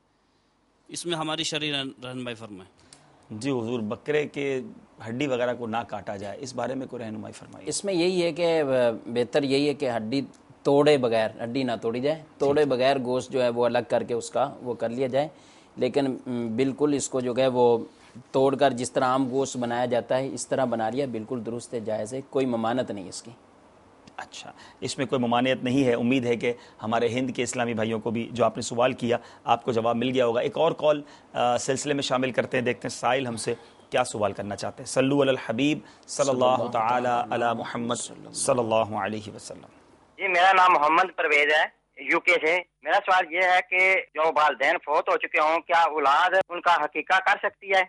اس میں ہماری شرعی رہنمائی فرمائیں. جی حضور بکرے کے ہڈی وغیرہ کو نہ کاٹا جائے, اس بارے میں کوئی رہنمائی فرمائیں. اس میں یہی ہے کہ بہتر یہی ہے کہ ہڈی توڑے بغیر, ہڈی نہ توڑی جائے, توڑے بغیر گوشت جو ہے وہ الگ کر کے اس کا وہ کر لیا جائے. لیکن بالکل اس کو جو ہے وہ توڑ کر جس طرح عام گوشت بنایا جاتا ہے اس طرح بنا لیا, بالکل درست ہے, جائز ہے, کوئی ممانعت نہیں اس کی. اچھا, اس میں کوئی ممانعت نہیں ہے. امید ہے کہ ہمارے ہند کے اسلامی بھائیوں کو بھی جو آپ نے سوال کیا آپ کو جواب مل گیا ہوگا. ایک اور کال سلسلے میں شامل کرتے ہیں, دیکھتے ہیں سائل ہم سے کیا سوال کرنا چاہتے ہیں. صلو علی الحبیب صلی اللہ تعالی علی محمد صلی اللہ علیہ وسلم. جی میرا نام محمد پرویز ہے, یو کے سے. میرا سوال یہ ہے کہ جو والدین فوت ہو چکے ہوں کیا اولاد ان کا عقیقہ کر سکتی ہے؟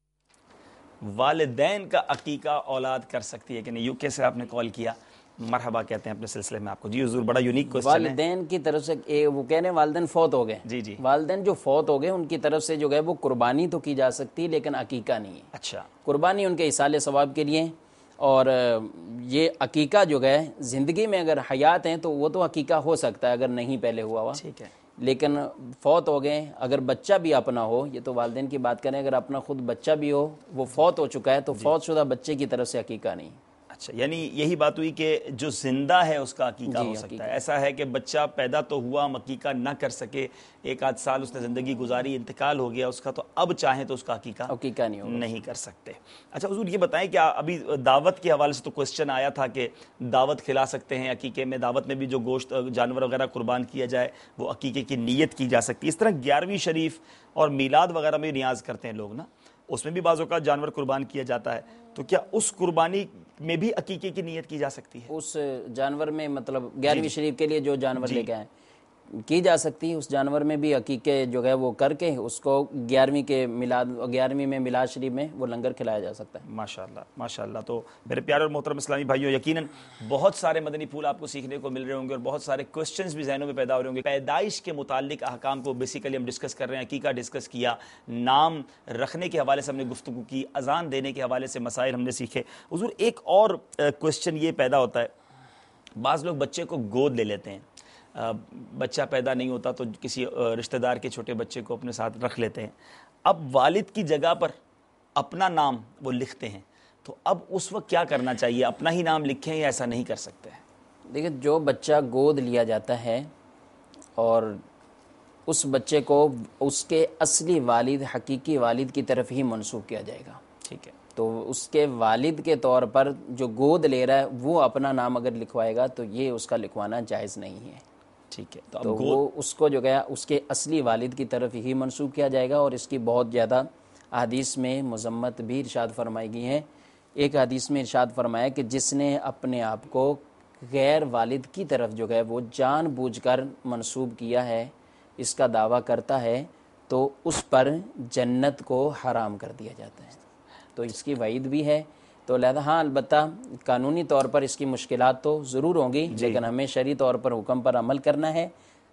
والدین کا عقیقہ اولاد کر سکتی ہے کہ نہیں؟ یو کے سے آپ نے کال کیا, مرحبا کہتے ہیں اپنے سلسلے میں آپ کو. جی حضور بڑا یونیک کوسچن ہے. والدین کی طرف سے وہ کہہ رہے ہیں والدین فوت ہو گئے. جی جی والدین جو فوت ہو گئے ان کی طرف سے جو ہے وہ قربانی تو کی جا سکتی ہے لیکن عقیقہ نہیں ہے. اچھا, قربانی ان کے ایصال ثواب کے لیے, اور یہ عقیقہ جو ہے زندگی میں اگر حیات ہیں تو وہ تو عقیقہ ہو سکتا ہے اگر نہیں پہلے ہوا ہوا. ٹھیک ہے, لیکن فوت ہو گئے, اگر بچہ بھی اپنا ہو, یہ تو والدین کی بات کریں, اگر اپنا خود بچہ بھی ہو وہ فوت ہو چکا ہے تو فوت شدہ بچے کی طرف سے عقیقہ نہیں. اچھا، یعنی یہی بات ہوئی کہ جو زندہ ہے اس کا عقیقہ ہو سکتا ہے. ایسا ہے کہ بچہ پیدا تو ہوا ہم عقیقہ نہ کر سکے، ایک آدھ سال اس نے زندگی گزاری، انتقال ہو گیا اس کا، تو اب چاہیں تو اس کا عقیقہ عقیقہ نہیں ہوگا، نہیں کر سکتے. اچھا حضور یہ بتائیں کہ ابھی دعوت کے حوالے سے تو کوسچن آیا تھا کہ دعوت کھلا سکتے ہیں عقیقے میں، دعوت میں بھی جو گوشت جانور وغیرہ قربان کیا جائے وہ عقیقے کی نیت کی جا سکتی ہے. اس طرح گیارہویں شریف اور میلاد وغیرہ میں نیاز کرتے ہیں لوگ نا، اس میں بھی بعض اوقات جانور قربان کیا جاتا ہے، تو کیا اس قربانی میں بھی عقیقے کی نیت کی جا سکتی ہے؟ اس جانور میں مطلب گیارہویں شریف کے لیے جو جانور لے کے آئیں کی جا سکتی ہے، اس جانور میں بھی عقیقے جو ہے وہ کر کے اس کو گیارہویں کے میلاد گیارہویں میں میلاد شریف میں وہ لنگر کھلایا جا سکتا ہے. ماشاءاللہ ماشاءاللہ. تو میرے پیارے اور محترم اسلامی بھائیوں، یقیناً بہت سارے مدنی پھول آپ کو سیکھنے کو مل رہے ہوں گے اور بہت سارے کوسچنز بھی ذہنوں میں پیدا ہو رہے ہوں گے. پیدائش کے متعلق احکام کو بیسیکلی ہم ڈسکس کر رہے ہیں، عقیقہ ڈسکس کیا، نام رکھنے کے حوالے سے ہم نے گفتگو کی، اذان دینے کے حوالے سے مسائل ہم نے سیکھے. حضور ایک اور کوسچن یہ پیدا ہوتا ہے، بعض لوگ بچے کو گود لے لیتے ہیں، بچہ پیدا نہیں ہوتا تو کسی رشتہ دار کے چھوٹے بچے کو اپنے ساتھ رکھ لیتے ہیں. اب والد کی جگہ پر اپنا نام وہ لکھتے ہیں، تو اب اس وقت کیا کرنا چاہیے؟ اپنا ہی نام لکھیں یا ایسا نہیں کر سکتے ہیں؟ دیکھیں، جو بچہ گود لیا جاتا ہے اور اس بچے کو اس کے اصلی والد حقیقی والد کی طرف ہی منسوب کیا جائے گا. ٹھیک ہے، تو اس کے والد کے طور پر جو گود لے رہا ہے وہ اپنا نام اگر لکھوائے گا تو یہ اس کا لکھوانا جائز نہیں ہے. ٹھیک ہے، تو وہ اس کو جو گیا اس کے اصلی والد کی طرف ہی منسوب کیا جائے گا. اور اس کی بہت زیادہ احادیث میں مذمت بھی ارشاد فرمائی گئی ہیں. ایک حدیث میں ارشاد فرمایا کہ جس نے اپنے آپ کو غیر والد کی طرف جو ہے وہ جان بوجھ کر منسوب کیا ہے، اس کا دعویٰ کرتا ہے، تو اس پر جنت کو حرام کر دیا جاتا ہے. تو اس کی وعید بھی ہے. تو لہذا ہاں البتہ قانونی طور پر اس کی مشکلات تو ضرور ہوں گی، لیکن ہمیں شرعی طور پر حکم پر عمل کرنا ہے.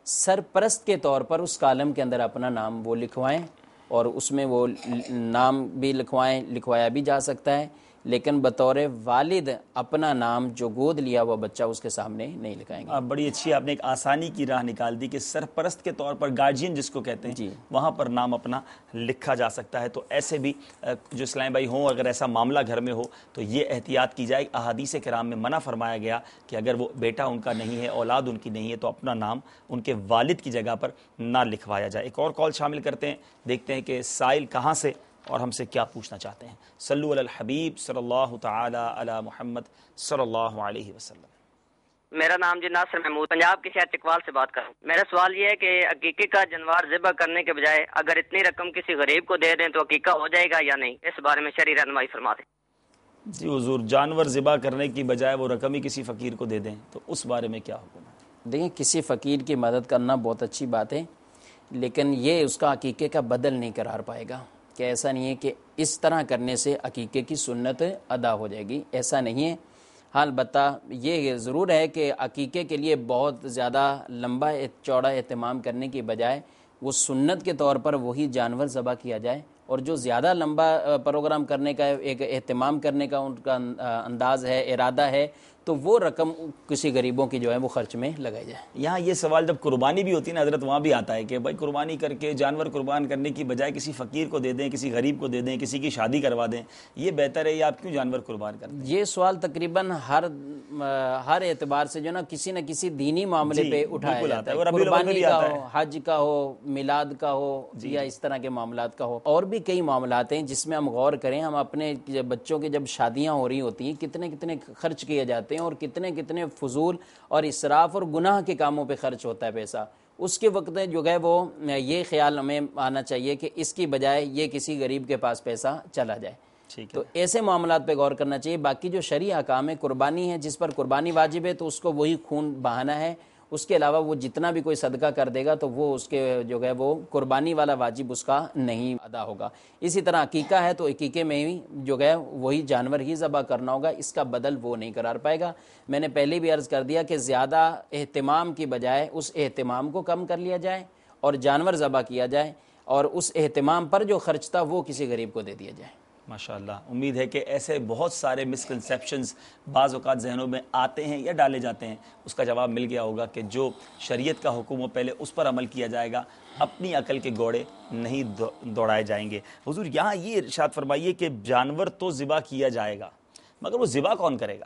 سرپرست کے طور پر اس کالم کے اندر اپنا نام وہ لکھوائیں، اور اس میں وہ نام بھی لکھوائیں، لکھوایا بھی جا سکتا ہے، لیکن بطور والد اپنا نام جو گود لیا وہ بچہ اس کے سامنے نہیں لکھائیں گے. بڑی اچھی آپ نے ایک آسانی کی راہ نکال دی کہ سرپرست کے طور پر گارجین جس کو کہتے ہیں، وہاں پر نام اپنا لکھا جا سکتا ہے. تو ایسے بھی جو اسلام بھائی ہوں، اگر ایسا معاملہ گھر میں ہو تو یہ احتیاط کی جائے. احادیث کرام میں منع فرمایا گیا کہ اگر وہ بیٹا ان کا نہیں ہے، اولاد ان کی نہیں ہے، تو اپنا نام ان کے والد کی جگہ پر نہ لکھوایا جائے. ایک اور کال شامل کرتے ہیں، دیکھتے ہیں کہ سائل کہاں سے اور ہم سے کیا پوچھنا چاہتے ہیں. صلو علی الحبیب صلی اللہ تعالی علی محمد صلی اللہ علیہ وسلم. میرا نام جی ناصر محمود، پنجاب کے شہر چکوال سے بات کر رہا ہوں. میرا سوال یہ ہے کہ عقیقے کا جانور ذبح کرنے کے بجائے اگر اتنی رقم کسی غریب کو دے دیں تو عقیقہ ہو جائے گا یا نہیں؟ اس بارے میں شرعی رہنمائی فرما دیں. جی حضور، جانور ذبح کرنے کی بجائے وہ رقم ہی کسی فقیر کو دے دیں تو اس بارے میں کیا حکم ہے؟ دیکھیں، کسی فقیر کی مدد کرنا بہت اچھی بات ہے، لیکن یہ اس کا عقیقے کا بدل نہیں قرار پائے گا. کہ ایسا نہیں ہے کہ اس طرح کرنے سے عقیقے کی سنت ادا ہو جائے گی، ایسا نہیں ہے. ہاں البتہ یہ ضرور ہے کہ عقیقے کے لیے بہت زیادہ لمبا چوڑا اہتمام کرنے کی بجائے وہ سنت کے طور پر وہی جانور ذبح کیا جائے، اور جو زیادہ لمبا پروگرام کرنے کا ایک اہتمام کرنے کا ان کا انداز ہے، ارادہ ہے، تو وہ رقم کسی غریبوں کی جو ہے وہ خرچ میں لگائی جائے. یہاں یہ سوال جب قربانی بھی ہوتی ہے نا حضرت، وہاں بھی آتا ہے کہ بھائی قربانی کر کے جانور قربان کرنے کی بجائے کسی فقیر کو دے دیں، کسی غریب کو دے دیں، کسی کی شادی کروا دیں، یہ بہتر ہے یا آپ کیوں جانور قربان کرتے ہیں؟ یہ سوال تقریباً ہر ہر اعتبار سے جو نا کسی نہ کسی دینی معاملے پہ اٹھایا جاتا ہے. قربانی کا ہو، حج کا ہو، میلاد کا ہو، یا اس طرح کے معاملات کا ہو. اور بھی کئی معاملات ہیں جس میں ہم غور کریں. ہم اپنے بچوں کی جب شادیاں ہو رہی ہوتی ہیں کتنے کتنے خرچ کیے جاتے ہیں، اور کتنے کتنے فضول اور اسراف اور گناہ کے کاموں پہ خرچ ہوتا ہے پیسہ. اس کے وقت جو ہے وہ یہ خیال ہمیں آنا چاہیے کہ اس کی بجائے یہ کسی غریب کے پاس پیسہ چلا جائے. تو ایسے معاملات پہ غور کرنا چاہیے. باقی جو شرعی احکام ہے، قربانی ہے، جس پر قربانی واجب ہے تو اس کو وہی خون بہانا ہے. اس کے علاوہ وہ جتنا بھی کوئی صدقہ کر دے گا تو وہ اس کے جو ہے وہ قربانی والا واجب اس کا نہیں ادا ہوگا. اسی طرح عقیقہ ہے تو عقیقے میں ہی جو ہے وہی جانور ہی ذبح کرنا ہوگا، اس کا بدل وہ نہیں قرار پائے گا. میں نے پہلے بھی عرض کر دیا کہ زیادہ اہتمام کی بجائے اس اہتمام کو کم کر لیا جائے اور جانور ذبح کیا جائے، اور اس اہتمام پر جو خرچ تھا وہ کسی غریب کو دے دیا جائے. ماشاءاللہ. امید ہے کہ ایسے بہت سارے مسکنسیپشنز بعض اوقات ذہنوں میں آتے ہیں یا ڈالے جاتے ہیں، اس کا جواب مل گیا ہوگا کہ جو شریعت کا حکم ہو پہلے اس پر عمل کیا جائے گا، اپنی عقل کے گھوڑے نہیں دوڑائے جائیں گے. حضور یہاں یہ ارشاد فرمائیے کہ جانور تو ذبح کیا جائے گا، مگر وہ ذبح کون کرے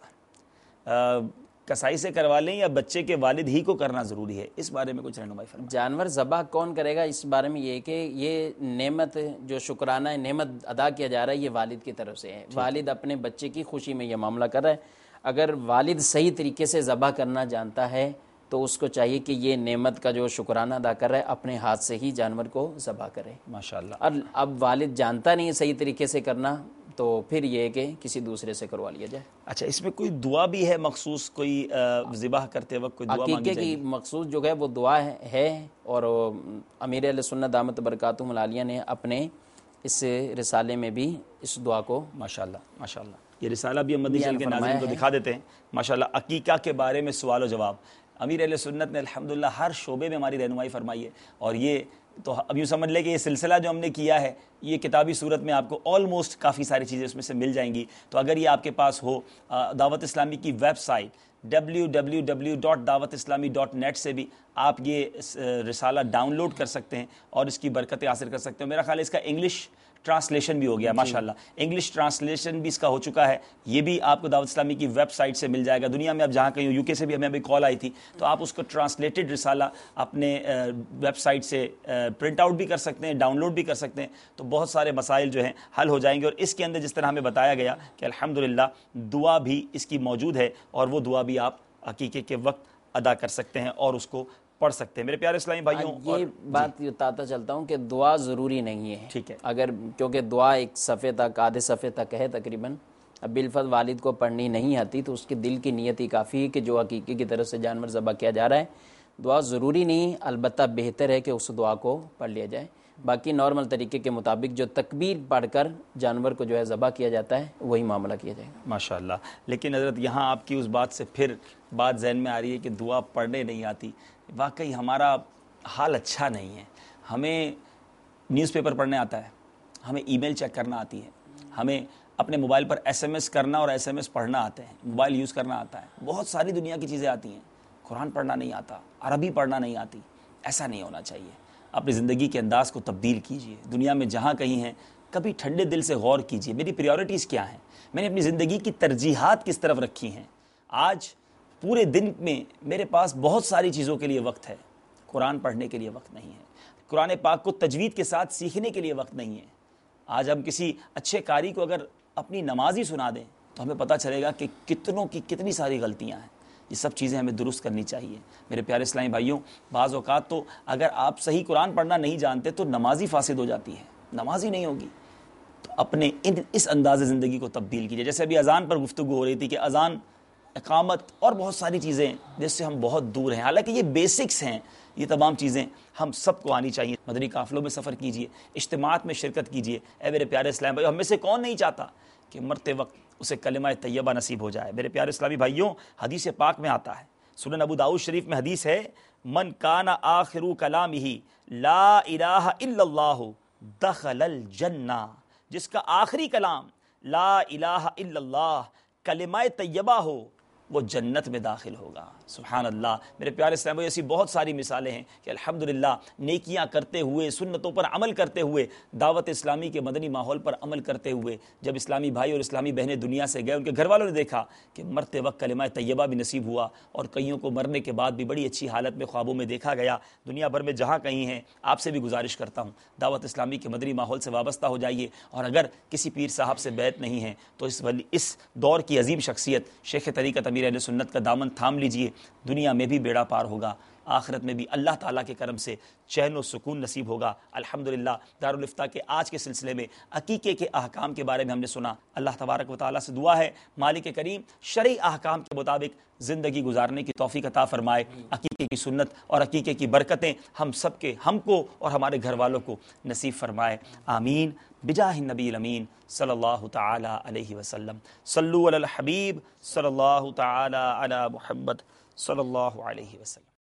گا؟ کسائی سے کروا لیں یا بچے کے والد ہی کو کرنا ضروری ہے؟ اس بارے میں کچھ رہنمائی فرمائیں۔ جانور ذبح کون کرے گا، اس بارے میں یہ کہ یہ نعمت جو شکرانہ نعمت ادا کیا جا رہا ہے یہ والد کی طرف سے ہے، والد اپنے بچے کی خوشی میں یہ معاملہ کر رہا ہے۔ اگر والد صحیح طریقے سے ذبح کرنا جانتا ہے تو اس کو چاہیے کہ یہ نعمت کا جو شکرانہ ادا کر رہا ہے اپنے ہاتھ سے ہی جانور کو ذبح کرے۔ ماشاءاللہ۔ اور اب والد جانتا نہیں ہے صحیح طریقے سے کرنا تو پھر یہ ہے کہ کسی دوسرے سے کروا لیا جائے۔ اچھا، اس میں کوئی دعا بھی ہے مخصوص، کوئی ذبح کرتے وقت کوئی دعا مانگی عقیقے جائے کی گی؟ مخصوص جو ہے وہ دعا ہے، اور امیر اہل سنت دامت برکاتہم العالیہ نے اپنے اس رسالے میں بھی اس دعا کو ماشاءاللہ ماشاءاللہ یہ رسالہ بھی ہم مدنی چینل کے ناظرین کو دکھا دیتے ہیں۔ ماشاءاللہ عقیقہ کے بارے میں سوال و جواب امیر اہل سنت نے الحمدللہ ہر شعبے میں ہماری رہنمائی فرمائی ہے، اور یہ تو اب یوں سمجھ لے کہ یہ سلسلہ جو ہم نے کیا ہے یہ کتابی صورت میں آپ کو آلموسٹ کافی ساری چیزیں اس میں سے مل جائیں گی۔ تو اگر یہ آپ کے پاس ہو، دعوت اسلامی کی website W W W dot Dawat Islami dot net سے بھی آپ یہ رسالہ ڈاؤن لوڈ کر سکتے ہیں اور اس کی برکتیں حاصل کر سکتے ہیں۔ میرا خیال ہے اس کا انگلش ٹرانسلیشن بھی ہو گیا، ماشاءاللہ انگلش ٹرانسلیشن بھی اس کا ہو چکا ہے، یہ بھی آپ کو دعوت اسلامی کی ویب سائٹ سے مل جائے گا۔ دنیا میں اب جہاں کہیں یو کے سے بھی ہمیں ابھی کال آئی تھی، تو آپ اس کو ٹرانسلیٹڈ رسالہ اپنے ویب سائٹ سے پرنٹ آؤٹ بھی کر سکتے ہیں، ڈاؤن لوڈ بھی کر سکتے ہیں، تو بہت سارے مسائل جو ہیں حل ہو جائیں گے۔ اور اس کے اندر جس طرح ہمیں بتایا گیا کہ الحمدللہ دعا بھی اس کی موجود ہے، اور وہ دعا بھی آپ عقیقے کے وقت ادا کر سکتے ہیں اور اس کو پڑھ سکتے ہیں۔ میرے پیارے اسلامی بھائیوں، یہ بات بتاتا چلتا ہوں کہ دعا ضروری نہیں ہے، ٹھیک ہے، اگر کیونکہ دعا ایک صفحے تک آدھے صفحے تک ہے تقریباً، اب بالفرض والد کو پڑھنی نہیں آتی تو اس کے دل کی نیت ہی کافی ہے کہ جو عقیقے کی طرف سے جانور ذبح کیا جا رہا ہے، دعا ضروری نہیں، البتہ بہتر ہے کہ اس دعا کو پڑھ لیا جائے۔ باقی نارمل طریقے کے مطابق جو تکبیر پڑھ کر جانور کو جو ہے ذبح کیا جاتا ہے وہی معاملہ کیا جائے گا۔ ماشاءاللہ۔ لیکن حضرت یہاں آپ کی اس بات سے پھر بات ذہن میں آ رہی ہے کہ دعا پڑھنے نہیں آتی، واقعی ہمارا حال اچھا نہیں ہے۔ ہمیں نیوز پیپر پڑھنے آتا ہے، ہمیں ای میل چیک کرنا آتی ہے، ہمیں اپنے موبائل پر ایس ایم ایس کرنا اور ایس ایم ایس پڑھنا آتے ہیں، موبائل یوز کرنا آتا ہے، بہت ساری دنیا کی چیزیں آتی ہیں، قرآن پڑھنا نہیں آتا، عربی پڑھنا نہیں آتی۔ ایسا نہیں ہونا چاہیے۔ اپنی زندگی کے انداز کو تبدیل کیجئے، دنیا میں جہاں کہیں ہیں کبھی ٹھنڈے دل سے غور کیجئے، میری پریورٹیز کیا ہیں، میں نے اپنی زندگی کی ترجیحات کس طرف رکھی ہیں۔ آج پورے دن میں میرے پاس بہت ساری چیزوں کے لیے وقت ہے، قرآن پڑھنے کے لیے وقت نہیں ہے، قرآن پاک کو تجوید کے ساتھ سیکھنے کے لیے وقت نہیں ہے۔ آج ہم کسی اچھے قاری کو اگر اپنی نماز ہی سنا دیں تو ہمیں پتہ چلے گا کہ کتنوں کی کتنی ساری غلطیاں ہیں۔ یہ سب چیزیں ہمیں درست کرنی چاہیے۔ میرے پیارے اسلامی بھائیوں، بعض اوقات تو اگر آپ صحیح قرآن پڑھنا نہیں جانتے تو نماز ہی فاسد ہو جاتی ہے، نماز ہی نہیں ہوگی۔ تو اپنے ان اس انداز زندگی کو تبدیل کیجیے۔ جیسے ابھی اذان پر گفتگو ہو رہی تھی کہ اذان، اقامت اور بہت ساری چیزیں جس سے ہم بہت دور ہیں، حالانکہ یہ بیسکس ہیں، یہ تمام چیزیں ہم سب کو آنی چاہیے۔ مدنی قافلوں میں سفر کیجیے، اجتماعات میں شرکت کیجیے۔ اے میرے پیارے اسلامی بھائیوں، ہم میں سے کون نہیں چاہتا کہ مرتے وقت اسے کلمہ طیبہ نصیب ہو جائے۔ میرے پیارے اسلامی بھائیوں، حدیث پاک میں آتا ہے، سنن ابو داؤد شریف میں حدیث ہے، من کان آخر کلامہ لا الہ الا اللہ دخل الجنہ، جس کا آخری کلام لا الہ الا اللہ کلمہ طیبہ ہو وہ جنت میں داخل ہوگا۔ سبحان اللہ۔ میرے پیارے اسلام بھائی، ایسی بہت ساری مثالیں ہیں کہ الحمدللہ نیکیاں کرتے ہوئے، سنتوں پر عمل کرتے ہوئے، دعوت اسلامی کے مدنی ماحول پر عمل کرتے ہوئے جب اسلامی بھائی اور اسلامی بہنیں دنیا سے گئے، ان کے گھر والوں نے دیکھا کہ مرتے وقت کلمہ طیبہ بھی نصیب ہوا، اور کئیوں کو مرنے کے بعد بھی بڑی اچھی حالت میں خوابوں میں دیکھا گیا۔ دنیا بھر میں جہاں کہیں ہیں، آپ سے بھی گزارش کرتا ہوں دعوت اسلامی کے مدنی ماحول سے وابستہ ہو جائیے، اور اگر کسی پیر صاحب سے بیعت نہیں ہے تو اس ولی اس دور کی عظیم شخصیت شیخ طریقت امیر اہل سنت کا دامن تھام لیجئے۔ دنیا میں بھی بیڑا پار ہوگا، آخرت میں بھی اللہ تعالیٰ کے کرم سے چین و سکون نصیب ہوگا۔ الحمدللہ دارالفتاح کے آج کے سلسلے میں عقیقے کے احکام کے بارے میں ہم نے سنا۔ اللہ تبارک و تعالیٰ سے دعا ہے مالک کریم شرعی احکام کے مطابق زندگی گزارنے کی توفیق عطا فرمائے۔ عقیقے کی سنت اور عقیقے کی برکتیں ہم سب کے، ہم کو اور ہمارے گھر والوں کو نصیب فرمائے، آمین بجاہ النبی الامین صلی اللہ تعالی علیہ وسلم۔ صلو علی الحبیب صلی اللہ تعالی علی محمد صلی اللہ علیہ وسلم۔